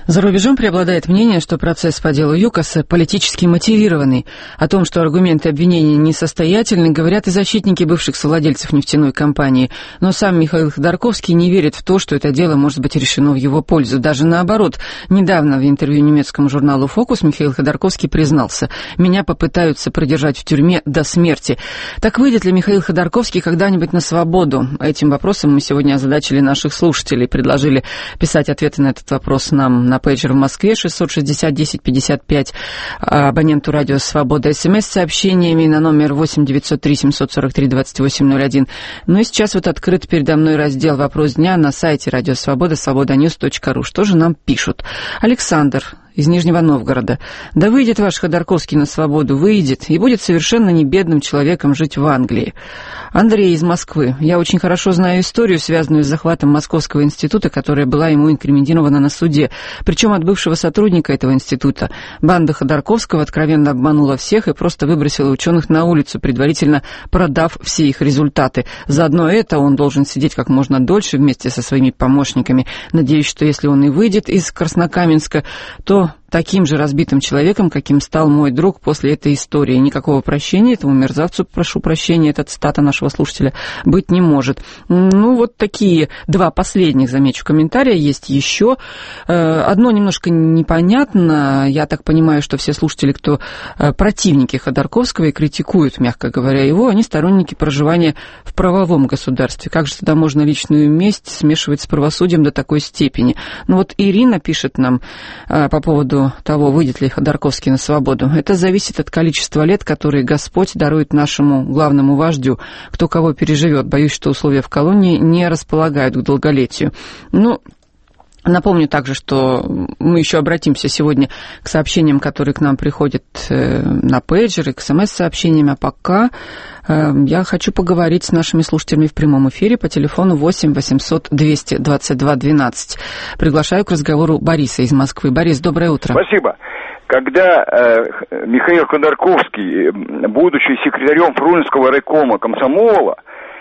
Speaker 1: За рубежом преобладает мнение, что процесс по делу ЮКОСа политически мотивированный. О том, что аргументы обвинения несостоятельны, говорят и защитники бывших совладельцев нефтяной компании. Но сам Михаил Ходорковский не верит в то, что это дело может быть решено в его пользу. Даже наоборот. Недавно в интервью немецкому журналу «Фокус» Михаил Ходорковский признался: «Меня попытаются продержать в тюрьме до смерти». Так выйдет ли Михаил Ходорковский когда-нибудь на свободу? Этим вопросом мы сегодня озадачили наших слушателей. Предложили писать ответы на этот вопрос нам на пейджер в Москве шестьсот шестьдесят десять пятьдесят пять, абоненту радио «Свобода» СМС с сообщениями на номер восемь девятьсот три семьсот сорок три двадцать восемь ноль один. Ну и сейчас вот открыт передо мной раздел «Вопрос дня» на сайте радио «Свобода», свободаньюс точка ру. Что же нам пишут? Александр из Нижнего Новгорода. Да выйдет ваш Ходорковский на свободу, выйдет, и будет совершенно не бедным человеком жить в Англии. Андрей из Москвы. Я очень хорошо знаю историю, связанную с захватом Московского института, которая была ему инкриминирована на суде, причем от бывшего сотрудника этого института. Банда Ходорковского откровенно обманула всех и просто выбросила ученых на улицу, предварительно продав все их результаты. Заодно это он должен сидеть как можно дольше вместе со своими помощниками. Надеюсь, что если он и выйдет из Краснокаменска, то таким же разбитым человеком, каким стал мой друг после этой истории. Никакого прощения этому мерзавцу, прошу прощения, это цитата нашего слушателя, быть не может. Ну, вот такие два последних, замечу, комментария есть еще. Одно немножко непонятно. Я так понимаю, что все слушатели, кто противники Ходорковского и критикуют, мягко говоря, его, они сторонники проживания в правовом государстве. Как же тогда можно личную месть смешивать с правосудием до такой степени? Ну, вот Ирина пишет нам по поводу того, выйдет ли Ходорковский на свободу. Это зависит от количества лет, которые Господь дарует нашему главному вождю. Кто кого переживет. Боюсь, что условия в колонии не располагают к долголетию. Ну, напомню также, что мы еще обратимся сегодня к сообщениям, которые к нам приходят на пейджеры, к смс-сообщениям, а пока я хочу поговорить с нашими слушателями в прямом эфире по телефону восемь восемьсот двести двадцать два двенадцать. Приглашаю к разговору Бориса из Москвы. Борис, доброе утро.
Speaker 7: Спасибо. Когда э, Михаил Ходорковский, будучи секретарем Фрунзенского райкома комсомола,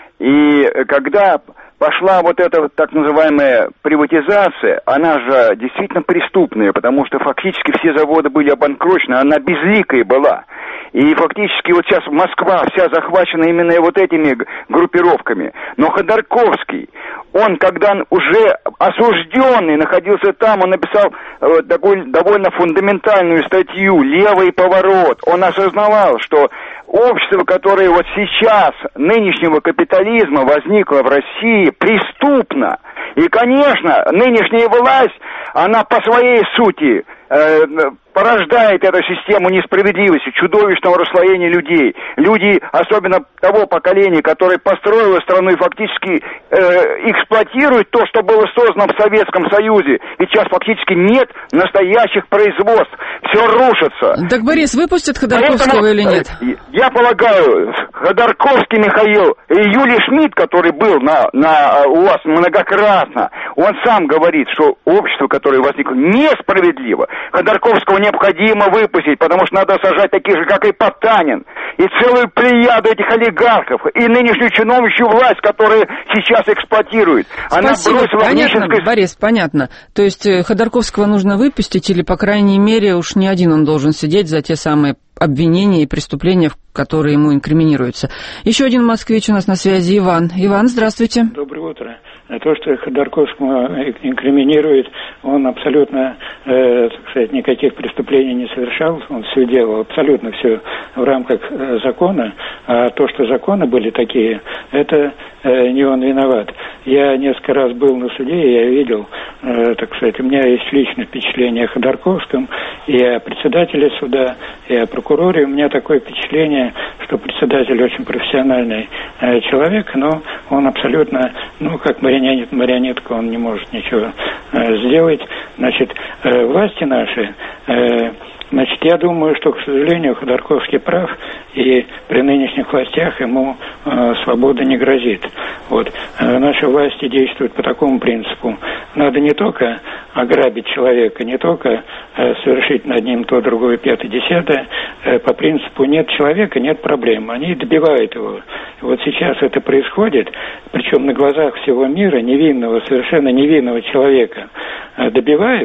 Speaker 7: и когда пошла вот эта так называемая приватизация, она же действительно преступная, потому что фактически все заводы были обанкрочены, она безликая была. И фактически вот сейчас Москва вся захвачена именно вот этими группировками. Но Ходорковский, он, когда уже осужденный находился там, он написал э, такой, довольно фундаментальную статью «Левый поворот». Он осознавал, что общество, которое вот сейчас нынешнего капитализма возникло в России, преступно. И, конечно, нынешняя власть, она по своей сути э, порождает эту систему несправедливости, чудовищного расслоения людей. Люди, особенно того поколения, которое построило страну и фактически э, эксплуатирует то, что было создано в Советском Союзе. Ведь сейчас фактически нет настоящих производств. Все рушится.
Speaker 1: Так, Борис, выпустят Ходорковского
Speaker 7: Поэтому,
Speaker 1: или нет?
Speaker 7: Я полагаю, Ходорковский Михаил и Юлий Шмидт, который был на, на, у вас многократно, он сам говорит, что общество, которое возникло, несправедливо. Ходорковского необходимо выпустить, потому что надо сажать таких же, как и Потанин, и целую плеяду этих олигархов, и нынешнюю чиновничью власть, которая сейчас эксплуатирует. Она
Speaker 1: Спасибо.
Speaker 7: бросила
Speaker 1: Понятно,
Speaker 7: в нищенской...
Speaker 1: Борис, понятно. То есть Ходорковского нужно выпустить, или, по крайней мере, уж не один он должен сидеть за те самые обвинения и преступления, которые ему инкриминируются. Еще один москвич у нас на связи, Иван. Иван, здравствуйте.
Speaker 8: Доброе утро. То, что Ходорковского инкриминирует, он абсолютно, э, так сказать, никаких преступлений не совершал, он все делал, абсолютно все в рамках э, закона, а то, что законы были такие, это э, не он виноват. Я несколько раз был на суде, я видел, э, так сказать, у меня есть личное впечатление о Ходорковском, и о председателе суда, и о прокуроре. У меня такое впечатление, что председатель очень профессиональный э, человек, но он абсолютно, ну, как марионет, марионетка, он не может ничего э, сделать. Значит, э, власти наши, э, значит, я думаю, что, к сожалению, Ходорковский прав, и при нынешних властях ему э, свобода не грозит. Вот. Э, наши власти действуют по такому принципу. Надо не только ограбить человека, не только э, совершить над ним то, другое, пятое, десятое, э, по принципу нет человека, нет проблем. Они добивают его. Вот сейчас это происходит, причем на глазах всего мира невинного, совершенно невинного человека э, добивают,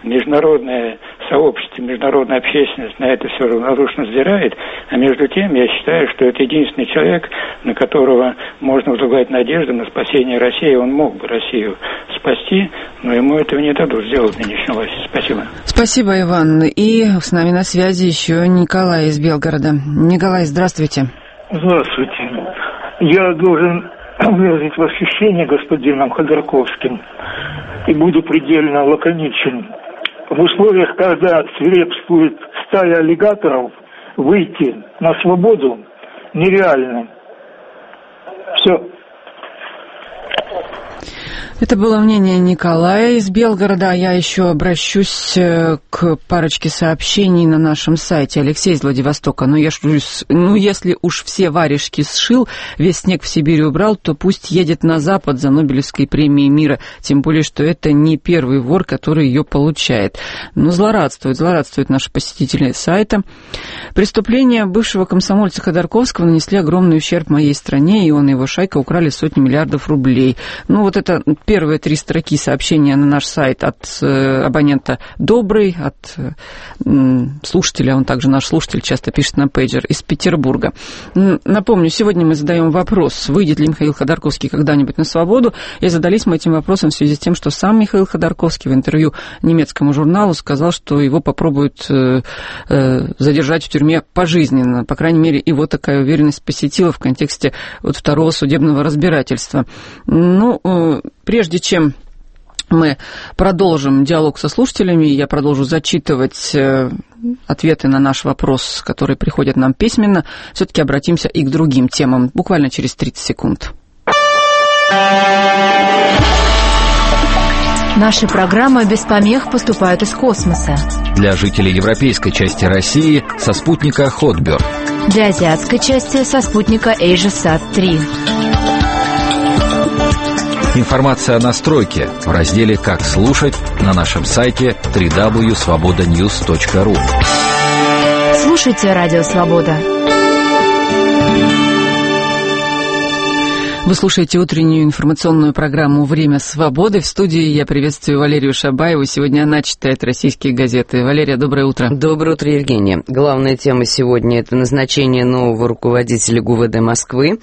Speaker 8: Международное сообщество, международная общественность на это все равнодушно взирает, а между тем я считаю, что это единственный человек, на которого можно возлагать надежду на спасение России. Он мог бы Россию спасти, но ему этого не дадут сделать в нынешней власти. Спасибо.
Speaker 1: Спасибо, Иван. И с нами на связи еще Николай из Белгорода. Николай, здравствуйте.
Speaker 9: Здравствуйте. Я должен выразить восхищение господином Ходорковским и буду предельно лаконичен. В условиях, когда свирепствует стая аллигаторов, выйти на свободу нереально. Все.
Speaker 1: Это было мнение Николая из Белгорода. Я еще обращусь к парочке сообщений на нашем сайте. Алексей из Владивостока. Ну, я ж, ну, если уж все варежки сшил, весь снег в Сибири убрал, то пусть едет на Запад за Нобелевской премией мира. Тем более, что это не первый вор, который ее получает. Ну, злорадствуют, злорадствуют наши посетители сайта. Преступления бывшего комсомольца Ходорковского нанесли огромный ущерб моей стране, и он и его шайка украли сотни миллиардов рублей. Ну, вот это первые три строки сообщения на наш сайт от э, абонента Добрый, от э, слушателя, он также наш слушатель, часто пишет на пейджер, из Петербурга. Напомню, сегодня мы задаем вопрос, выйдет ли Михаил Ходорковский когда-нибудь на свободу, и задались мы этим вопросом в связи с тем, что сам Михаил Ходорковский в интервью немецкому журналу сказал, что его попробуют э, э, задержать в тюрьме пожизненно. По крайней мере, его такая уверенность посетила в контексте вот второго судебного разбирательства. Ну, э, прежде чем мы продолжим диалог со слушателями, я продолжу зачитывать э, ответы на наш вопрос, которые приходят нам письменно, все-таки обратимся и к другим темам, буквально через тридцать секунд.
Speaker 5: Наши программы без помех поступают из космоса.
Speaker 4: Для жителей европейской части России со спутника Хотберг.
Speaker 5: Для азиатской части со спутника AsiaSat три.
Speaker 4: Информация о настройке в разделе «Как слушать» на нашем сайте дабл ю дабл ю дабл ю точка свобода ньюс точка ру.
Speaker 5: Слушайте Радио Свобода.
Speaker 1: Вы слушаете утреннюю информационную программу «Время свободы». В студии я приветствую Валерию Шабаеву. Сегодня она читает российские газеты. Валерия, доброе утро.
Speaker 10: Доброе утро, Евгения. Главная тема сегодня – это назначение нового руководителя ГУВД Москвы.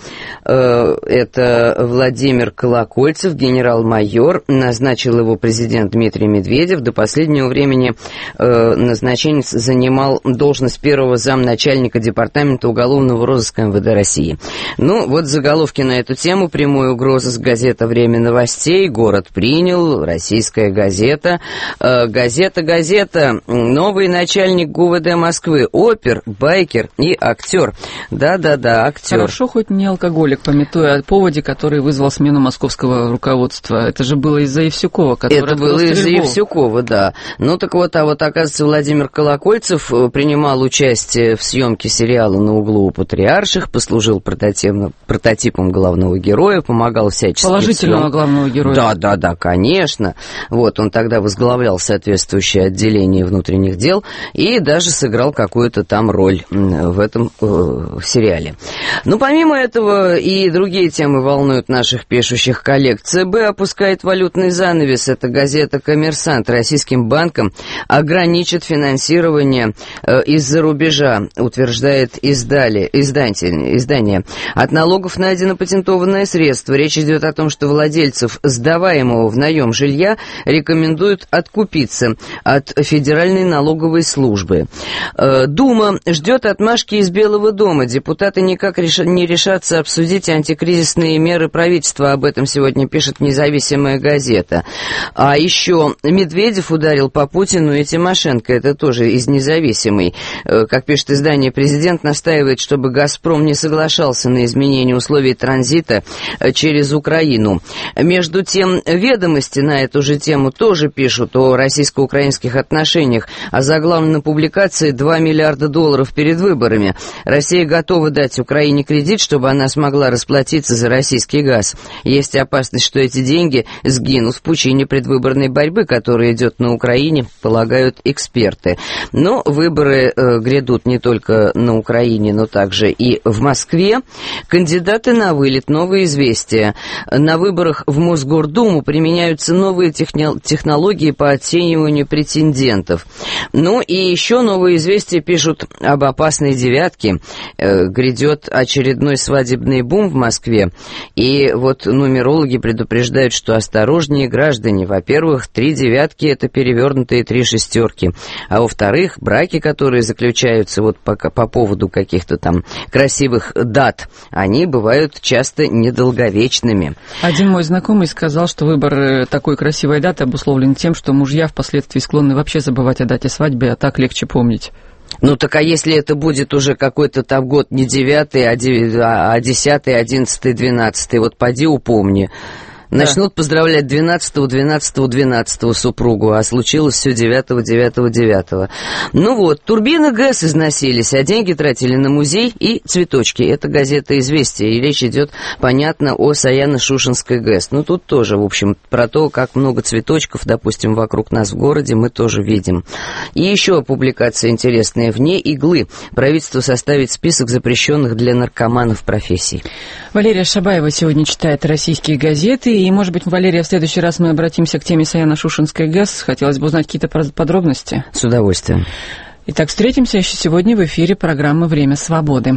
Speaker 10: Это Владимир Колокольцев, генерал-майор. Назначил его президент Дмитрий Медведев. До последнего времени назначенец занимал должность первого замначальника департамента уголовного розыска МВД России. Ну, вот заголовки на эту тему. Прямую угрозу с газета «Время новостей». Город принял. Российская газета. Э, газета, газета. Новый начальник ГУВД Москвы. Опер, байкер и актер. Да-да-да, актер.
Speaker 1: Хорошо, хоть не алкоголик, памятуя о поводе, который вызвал смену московского руководства. Это же было из-за Евсюкова.
Speaker 10: Это было из-за Евсюкова, да. Ну так вот, а вот оказывается, Владимир Колокольцев принимал участие в съемке сериала «На углу у Патриарших», послужил прототипом, прототипом главного героя, помогал всячески.
Speaker 1: Положительного
Speaker 10: всем.
Speaker 1: Главного героя.
Speaker 10: Да, да, да, конечно. Вот, он тогда возглавлял соответствующее отделение внутренних дел и даже сыграл какую-то там роль в этом э, сериале. Но помимо этого и другие темы волнуют наших пишущих коллег. ЦБ опускает валютный занавес. Это газета «Коммерсант». Российским банкам ограничит финансирование э, из-за рубежа, утверждает издали, издание, издание. От налогов найдено патентованное средство. Речь идет о том, что владельцев сдаваемого в наем жилья рекомендуют откупиться от Федеральной налоговой службы. Дума ждет отмашки из Белого дома. Депутаты никак не решатся обсудить антикризисные меры правительства. Об этом сегодня пишет независимая газета. А еще Медведев ударил по Путину и Тимошенко. Это тоже из независимой. Как пишет издание, президент настаивает, чтобы «Газпром» не соглашался на изменение условий транзита через Украину. Между тем, «Ведомости» на эту же тему тоже пишут о российско-украинских отношениях. А заглавлена публикация «два миллиарда долларов перед выборами». Россия готова дать Украине кредит, чтобы она смогла расплатиться за российский газ. Есть опасность, что эти деньги сгинут в пучине предвыборной борьбы, которая идет на Украине, полагают эксперты. Но выборы э, грядут не только на Украине, но также и в Москве. Кандидаты на вылет. Новый новые известия. На выборах в Мосгордуму применяются новые техни- технологии по оцениванию претендентов. Ну и еще новые известия пишут об опасной девятке. Э, грядет очередной свадебный бум в Москве. И вот нумерологи предупреждают, что осторожнее, граждане. Во-первых, три девятки — это перевернутые три шестерки. А во-вторых, браки, которые заключаются вот по, по поводу каких-то там красивых дат, они бывают часто недолговечными.
Speaker 1: Один мой знакомый сказал, что выбор такой красивой даты обусловлен тем, что мужья впоследствии склонны вообще забывать о дате свадьбы, а так легче помнить.
Speaker 10: Ну так а если это будет уже какой-то там год не девятый, а десятый, одиннадцатый, двенадцатый, вот поди упомни. Начнут да. поздравлять двенадцатого, двенадцатого, двенадцатого супругу, а случилось все девятого, девятого, девятого. Ну вот, турбины ГЭС износились, а деньги тратили на музей и цветочки. Это газета «Известия», и речь идет, понятно, о Саяно-Шушенской ГЭС. Ну тут тоже, в общем, про то, как много цветочков, допустим, вокруг нас в городе, мы тоже видим. И еще публикация интересная. «Вне иглы» правительство составит список запрещенных для наркоманов профессий.
Speaker 1: Валерия Шабаева сегодня читает российские газеты. И, может быть, Валерия, в следующий раз мы обратимся к теме Саяно-Шушенской ГЭС. Хотелось бы узнать какие-то подробности.
Speaker 10: С удовольствием.
Speaker 1: Итак, встретимся еще сегодня в эфире программы «Время свободы».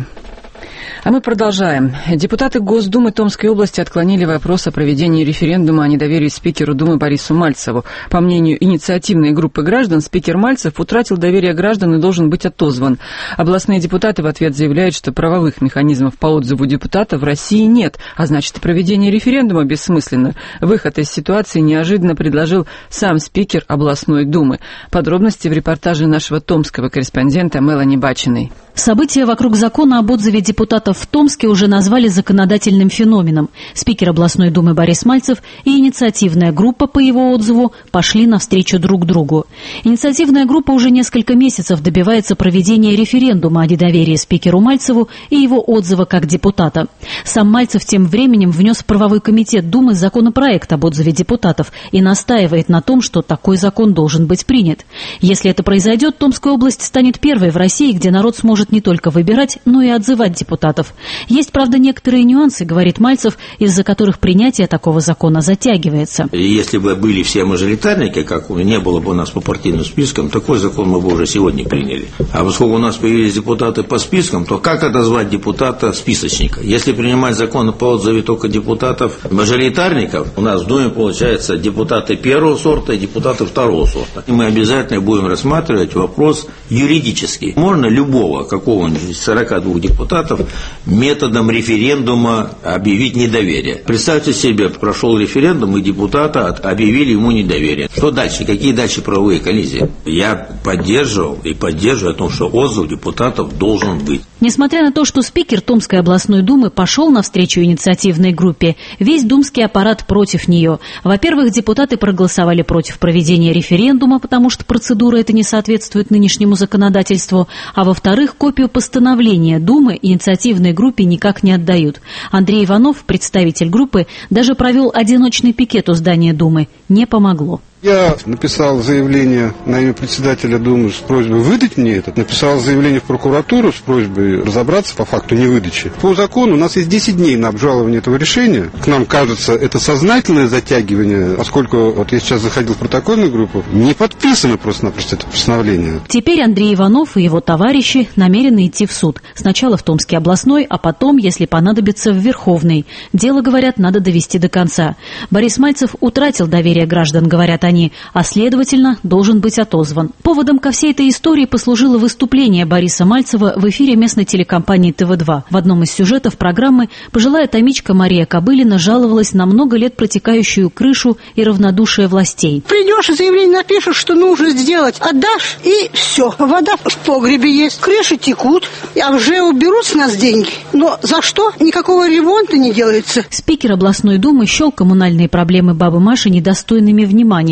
Speaker 1: А мы продолжаем. Депутаты Госдумы Томской области отклонили вопрос о проведении референдума о недоверии спикеру Думы Борису Мальцеву. По мнению инициативной группы граждан, спикер Мальцев утратил доверие граждан и должен быть отозван. Областные депутаты в ответ заявляют, что правовых механизмов по отзыву депутата в России нет, а значит, проведение референдума бессмысленно. Выход из ситуации неожиданно предложил сам спикер областной думы. Подробности в репортаже нашего томского корреспондента Мелани Бачиной.
Speaker 11: События вокруг закона об отзыве депутатов в Томске уже назвали законодательным феноменом. Спикер областной думы Борис Мальцев и инициативная группа по его отзыву пошли навстречу друг другу. Инициативная группа уже несколько месяцев добивается проведения референдума о недоверии спикеру Мальцеву и его отзыва как депутата. Сам Мальцев тем временем внес в правовой комитет Думы законопроект об отзыве депутатов и настаивает на том, что такой закон должен быть принят. Если это произойдет, Томская область станет первой в России, где народ сможет не только выбирать, но и отзывать депутатов. Есть, правда, некоторые нюансы, говорит Мальцев, из-за которых принятие такого закона затягивается.
Speaker 12: Если бы были все мажоритарники, как не было бы у нас по партийным спискам, такой закон мы бы уже сегодня приняли. А поскольку у нас появились депутаты по спискам, то как отозвать депутата списочника? Если принимать законы по отзыву только депутатов мажоритарников, у нас в Думе получается депутаты первого сорта и депутаты второго сорта. И мы обязательно будем рассматривать вопрос юридический. Можно любого, какого-нибудь из сорока двух депутатов методом референдума объявить недоверие. Представьте себе, прошел референдум, и депутата объявили ему недоверие. Что дальше? Какие дальше правовые коллизии? Я поддерживал и поддерживаю о том, что отзыв депутатов должен быть.
Speaker 11: Несмотря на то, что спикер Томской областной думы пошел навстречу инициативной группе, весь думский аппарат против нее. Во-первых, депутаты проголосовали против проведения референдума, потому что процедура эта не соответствует нынешнему законодательству, а во-вторых, копию постановления Думы инициативной группе никак не отдают. Андрей Иванов, представитель группы, даже провел одиночный пикет у здания Думы. Не помогло.
Speaker 13: Я написал заявление на имя председателя Думы с просьбой выдать мне это. Написал заявление в прокуратуру с просьбой разобраться по факту невыдачи. По закону у нас есть десять дней на обжалование этого решения. К нам кажется, это сознательное затягивание, поскольку вот я сейчас заходил в протокольную группу, не подписано просто-напросто это постановление.
Speaker 11: Теперь Андрей Иванов и его товарищи намерены идти в суд. Сначала в Томский областной, а потом, если понадобится, в Верховный. Дело, говорят, надо довести до конца. Борис Мальцев утратил доверие граждан, говорят они, а следовательно, должен быть отозван. Поводом ко всей этой истории послужило выступление Бориса Мальцева в эфире местной телекомпании тэ вэ два. В одном из сюжетов программы пожилая томичка Мария Кобылина жаловалась на много лет протекающую крышу и равнодушие властей.
Speaker 14: Придешь, заявление напишешь, что нужно сделать, отдашь, и все. Вода в погребе есть, крыши текут, а уже уберут с нас деньги. Но за что? Никакого ремонта не делается.
Speaker 11: Спикер областной думы счел коммунальные проблемы бабы Маши недостойными внимания.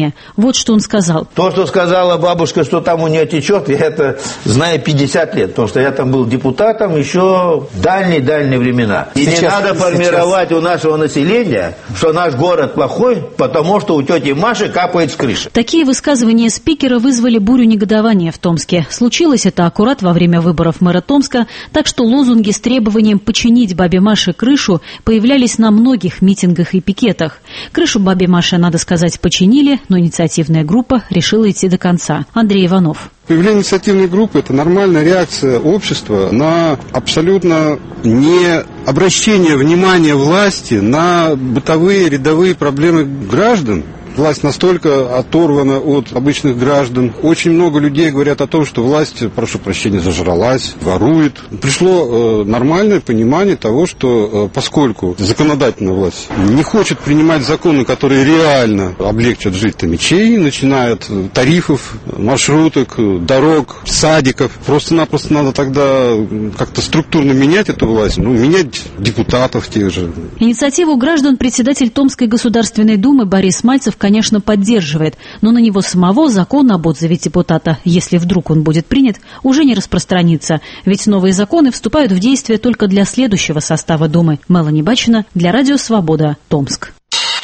Speaker 11: стране. Вот что он сказал.
Speaker 15: То, что сказала бабушка, что там у нее течет, я это знаю пятьдесят лет, потому что я там был депутатом еще в дальние-дальние времена. И сейчас, не надо формировать сейчас у нашего населения, что наш город плохой, потому что у тети Маши капает с крыши.
Speaker 11: Такие высказывания спикера вызвали бурю негодования в Томске. Случилось это аккурат во время выборов мэра Томска, так что лозунги с требованием починить бабе Маше крышу появлялись на многих митингах и пикетах. Крышу бабе Маше, надо сказать, починили, но инициативная группа решила идти до конца. Андрей Иванов.
Speaker 13: Появление инициативной группы – это нормальная реакция общества на абсолютно не обращение внимания власти на бытовые рядовые проблемы граждан. Власть настолько оторвана от обычных граждан. Очень много людей говорят о том, что власть, прошу прощения, зажралась, ворует. Пришло э, нормальное понимание того, что э, поскольку законодательная власть не хочет принимать законы, которые реально облегчат жизнь томичей, начиная от тарифов, маршруток, дорог, садиков, просто-напросто надо тогда как-то структурно менять эту власть, ну, менять депутатов тех же.
Speaker 11: Инициативу граждан председатель Томской Государственной Думы Борис Мальцев, конечно, поддерживает, но на него самого закон об отзыве депутата, если вдруг он будет принят, уже не распространится, ведь новые законы вступают в действие только для следующего состава Думы. Мелани Бачина для Радио Свобода, Томск.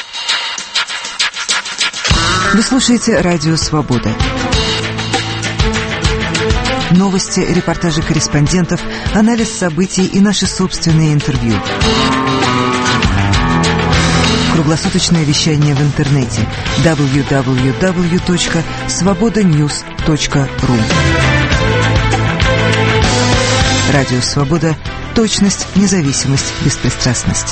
Speaker 17: Вы слушаете Радио Свобода. Новости, репортажи корреспондентов, анализ событий и наши собственные интервью. Круглосуточное вещание в интернете дабл ю дабл ю дабл ю точка свобода ньюс точка ру. Радио Свобода. Точность, независимость, беспристрастность.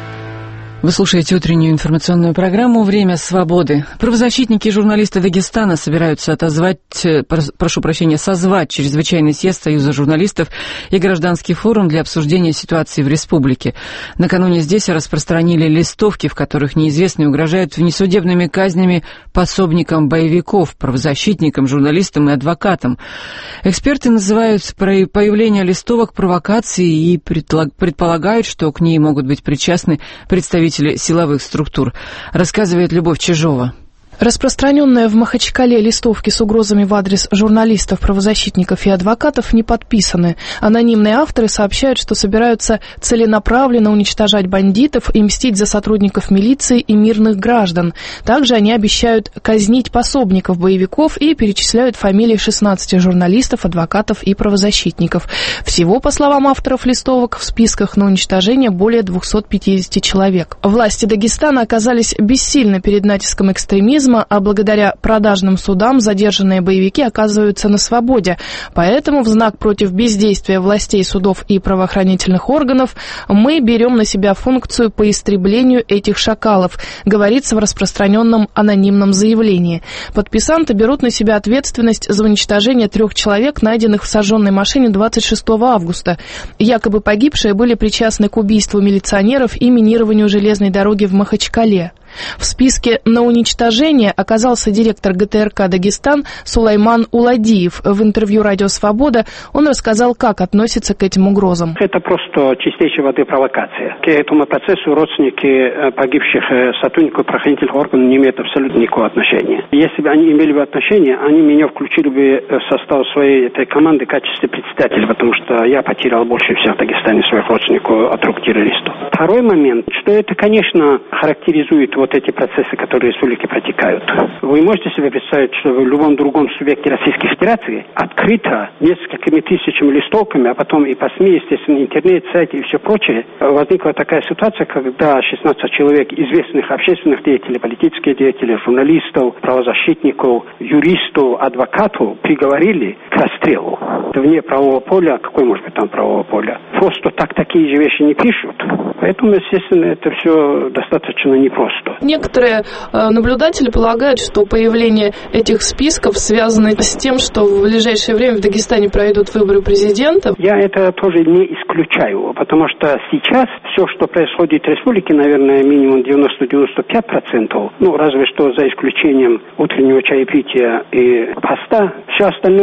Speaker 1: Вы слушаете утреннюю информационную программу «Время свободы». Правозащитники и журналисты Дагестана собираются отозвать, прошу прощения, созвать чрезвычайный съезд Союза журналистов и гражданский форум для обсуждения ситуации в республике. Накануне здесь распространили листовки, в которых неизвестные угрожают внесудебными казнями пособникам боевиков, правозащитникам, журналистам и адвокатам. Эксперты называют появление листовок провокацией и предполагают, что к ней могут быть причастны представители силовых структур, рассказывает Любовь Чижова.
Speaker 18: Распространенные в Махачкале листовки с угрозами в адрес журналистов, правозащитников и адвокатов не подписаны. Анонимные авторы сообщают, что собираются целенаправленно уничтожать бандитов и мстить за сотрудников милиции и мирных граждан. Также они обещают казнить пособников боевиков и перечисляют фамилии шестнадцати журналистов, адвокатов и правозащитников. Всего, по словам авторов листовок, в списках на уничтожение более двухсот пятидесяти человек. Власти Дагестана оказались бессильны перед натиском экстремизма, а благодаря продажным судам задержанные боевики оказываются на свободе. Поэтому в знак против бездействия властей, судов и правоохранительных органов мы берем на себя функцию по истреблению этих шакалов, говорится в распространенном анонимном заявлении. Подписанты берут на себя ответственность за уничтожение трех человек, найденных в сожженной машине двадцать шестого августа. Якобы погибшие были причастны к убийству милиционеров и минированию железной дороги в Махачкале. В списке на уничтожение оказался директор ГТРК «Дагестан» Сулайман Уладиев. В интервью «Радио Свобода» он рассказал, как относится к этим угрозам.
Speaker 19: Это просто чистейшей воды провокация. К этому процессу родственники погибших сотрудников правоохранительных органов не имеют абсолютно никакого отношения. Если бы они имели бы отношение, они меня включили бы в состав своей этой команды в качестве председателя, потому что я потерял больше всех в Дагестане своих родственников от рук террористов. Второй момент, что это, конечно, характеризует вот эти процессы, которые в республике протекают. Вы можете себе представить, что в любом другом субъекте Российской Федерации открыто несколькими тысячами листовками, а потом и по СМИ, естественно, интернет, сайты и все прочее, возникла такая ситуация, когда шестнадцать человек известных общественных деятелей, политических деятелей, журналистов, правозащитников, юристов, адвокатов приговорили к расстрелу. Это вне правового поля. Какое может быть там правового поля? Просто так такие же вещи не пишут. Поэтому, естественно, это все достаточно непросто.
Speaker 18: Некоторые э, наблюдатели полагают, что появление этих списков связано с тем, что в ближайшее время в Дагестане пройдут выборы президента.
Speaker 19: Я это тоже не исключаю, потому что сейчас все, что происходит в республике, наверное, минимум девяносто - девяносто пять процентов, ну, разве что за исключением утреннего чаепития и поста, все остальное у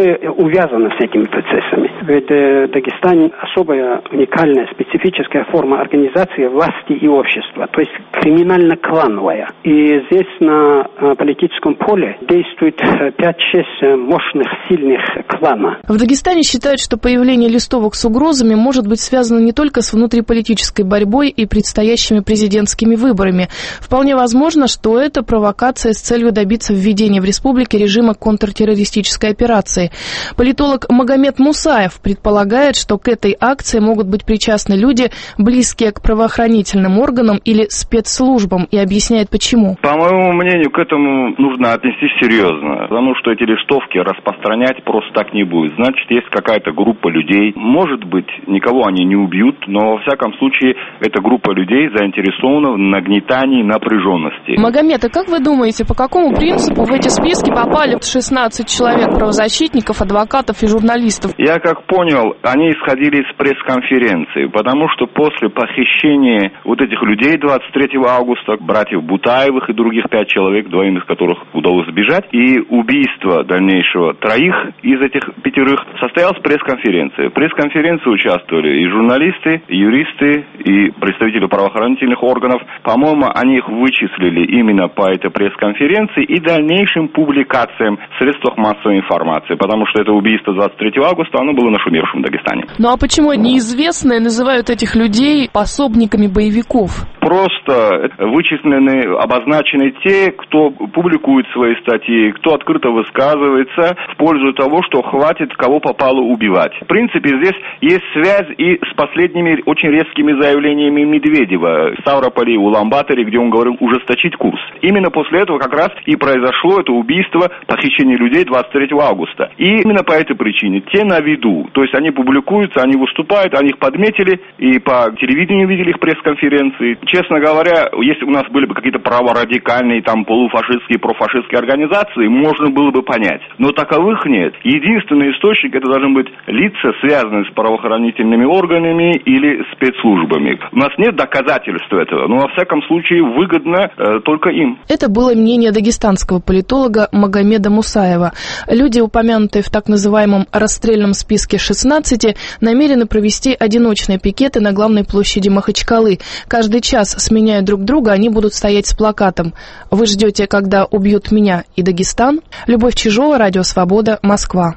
Speaker 19: увязано с этими процессами. Ведь э, Дагестан особая, уникальная, специфическая форма организации власти и общества, то есть криминально-клановая. И здесь на э, политическом поле действует э, пять-шесть э, мощных, сильных кланов.
Speaker 18: В Дагестане считают, что появление листовок с угрозами может быть связано не только с внутриполитической борьбой и предстоящими президентскими выборами. Вполне возможно, что это провокация с целью добиться введения в республике режима контртеррористической операции. Политолог Магомед Мусаев предполагает, что к этой акции могут быть причастны люди, близкие к правоохранительным органам или спецслужбам, и объясняет почему.
Speaker 16: По моему мнению, к этому нужно отнестись серьезно, потому что эти листовки распространять просто так не будет. Значит, есть какая-то группа людей, может быть, никого они не убьют, но во всяком случае эта группа людей заинтересована в нагнетании напряженности.
Speaker 18: Магомед, а как вы думаете, по какому принципу в эти списки попали шестнадцать человек правозащитников, адвокатов и журналистов?
Speaker 16: Я как понял, они исходили из пресс-конференции, потому что после похищения вот этих людей двадцать третьего августа, братьев Бутаевых и других пять человек, двоим из которых удалось сбежать, и убийство дальнейшего троих из этих пятерых, состоялась пресс-конференция. В пресс-конференции участвовали и журналисты, и юристы, и представители правоохранительных органов. По-моему, они их вычислили именно по этой пресс-конференции и дальнейшим публикациям в средствах массовой информации, потому что это убийство двадцать третьего августа, оно было нашумевшим в Дагестане.
Speaker 18: Ну а почему неизвестные называют этих людей пособниками боевиков?
Speaker 16: Просто вычислены, обозначены те, кто публикует свои статьи, кто открыто высказывается в пользу того, что хватит кого попало убивать. В принципе, здесь есть связь и с последними очень резкими заявлениями Медведева в Ставрополе и Улан-Баторе, где он говорил ужесточить курс. Именно после этого как раз и произошло это убийство, похищение людей двадцать третьего августа. И именно по этой причине те на виду, то есть они публикуются, они выступают, они их подметили, и по телевидению видели их пресс-конференции. Честно говоря, если у нас были бы какие-то праворадикальные, там, полуфашистские, профашистские организации, можно было бы понять. Но таковых нет. Единственный источник, это должны быть лица, связанные с правоохранительными органами или спецслужбами. У нас нет доказательств этого, но, во всяком случае, выгодно э, только им.
Speaker 18: Это было мнение дагестанского политолога Магомеда Мусаева. Люди, упомянутые в так называемом расстрельном списке шестнадцати, намерены провести одиночные пикеты на главной площади Махачкалы. Каждый час, сменяя друг друга, они будут стоять с плакатом «Вы ждете, когда убьют меня и Дагестан?» Любовь Чижова, Радио Свобода, Москва.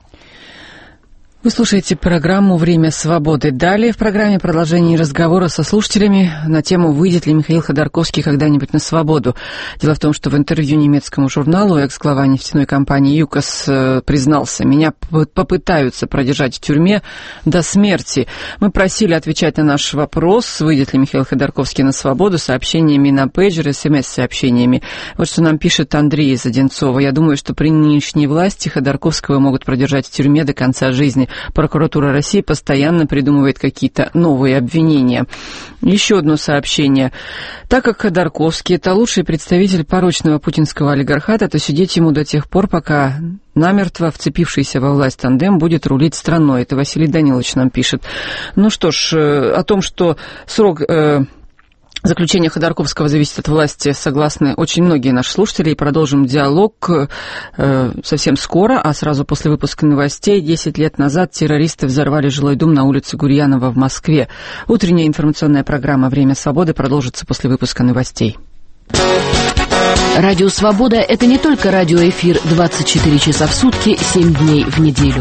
Speaker 1: Вы слушаете программу «Время свободы». Далее в программе продолжение разговора со слушателями на тему, выйдет ли Михаил Ходорковский когда-нибудь на свободу. Дело в том, что в интервью немецкому журналу экс-глава нефтяной компании «ЮКОС» признался: «Меня попытаются продержать в тюрьме до смерти». Мы просили отвечать на наш вопрос, выйдет ли Михаил Ходорковский на свободу, сообщениями на пейджер, смс-сообщениями. Вот что нам пишет Андрей из Одинцова. «Я думаю, что при нынешней власти Ходорковского могут продержать в тюрьме до конца жизни. Прокуратура России постоянно придумывает какие-то новые обвинения». Еще одно сообщение. Так как Ходорковский – это лучший представитель порочного путинского олигархата, то сидеть ему до тех пор, пока намертво вцепившийся во власть тандем будет рулить страной. Это Василий Данилович нам пишет. Ну что ж, о том, что срок... Э, Заключение Ходорковского зависит от власти, согласны очень многие наши слушатели. И продолжим диалог э, совсем скоро, а сразу после выпуска новостей. Десять лет назад террористы взорвали жилой дом на улице Гурьянова в Москве. Утренняя информационная программа «Время свободы» продолжится после выпуска новостей.
Speaker 20: Радио «Свобода» — это не только радиоэфир двадцать четыре часа в сутки, семь дней в неделю.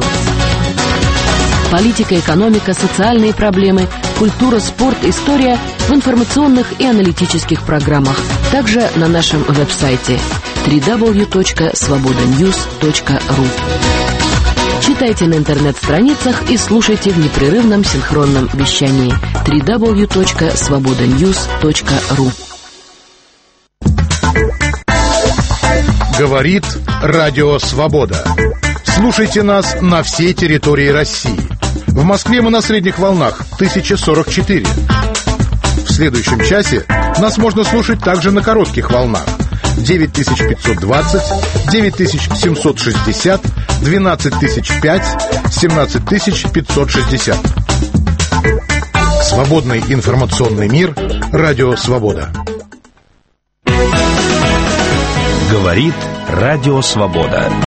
Speaker 20: Политика, экономика, социальные проблемы, культура, спорт, история в информационных и аналитических программах. Также на нашем веб-сайте дабл ю дабл ю дабл ю точка свобода ньюс точка ру. Читайте на интернет-страницах и слушайте в непрерывном синхронном вещании дабл ю дабл ю дабл ю точка свобода ньюс точка ру.
Speaker 22: Говорит Радио Свобода. Слушайте нас на всей территории России. В Москве мы на средних волнах тысяча сорок четыре. В следующем часе нас можно слушать также на коротких волнах девять тысяч пятьсот двадцать, девять тысяч семьсот шестьдесят, двенадцать тысяч пять, семнадцать тысяч пятьсот шестьдесят. Свободный информационный мир. Радио Свобода.
Speaker 4: Говорит Радио Свобода.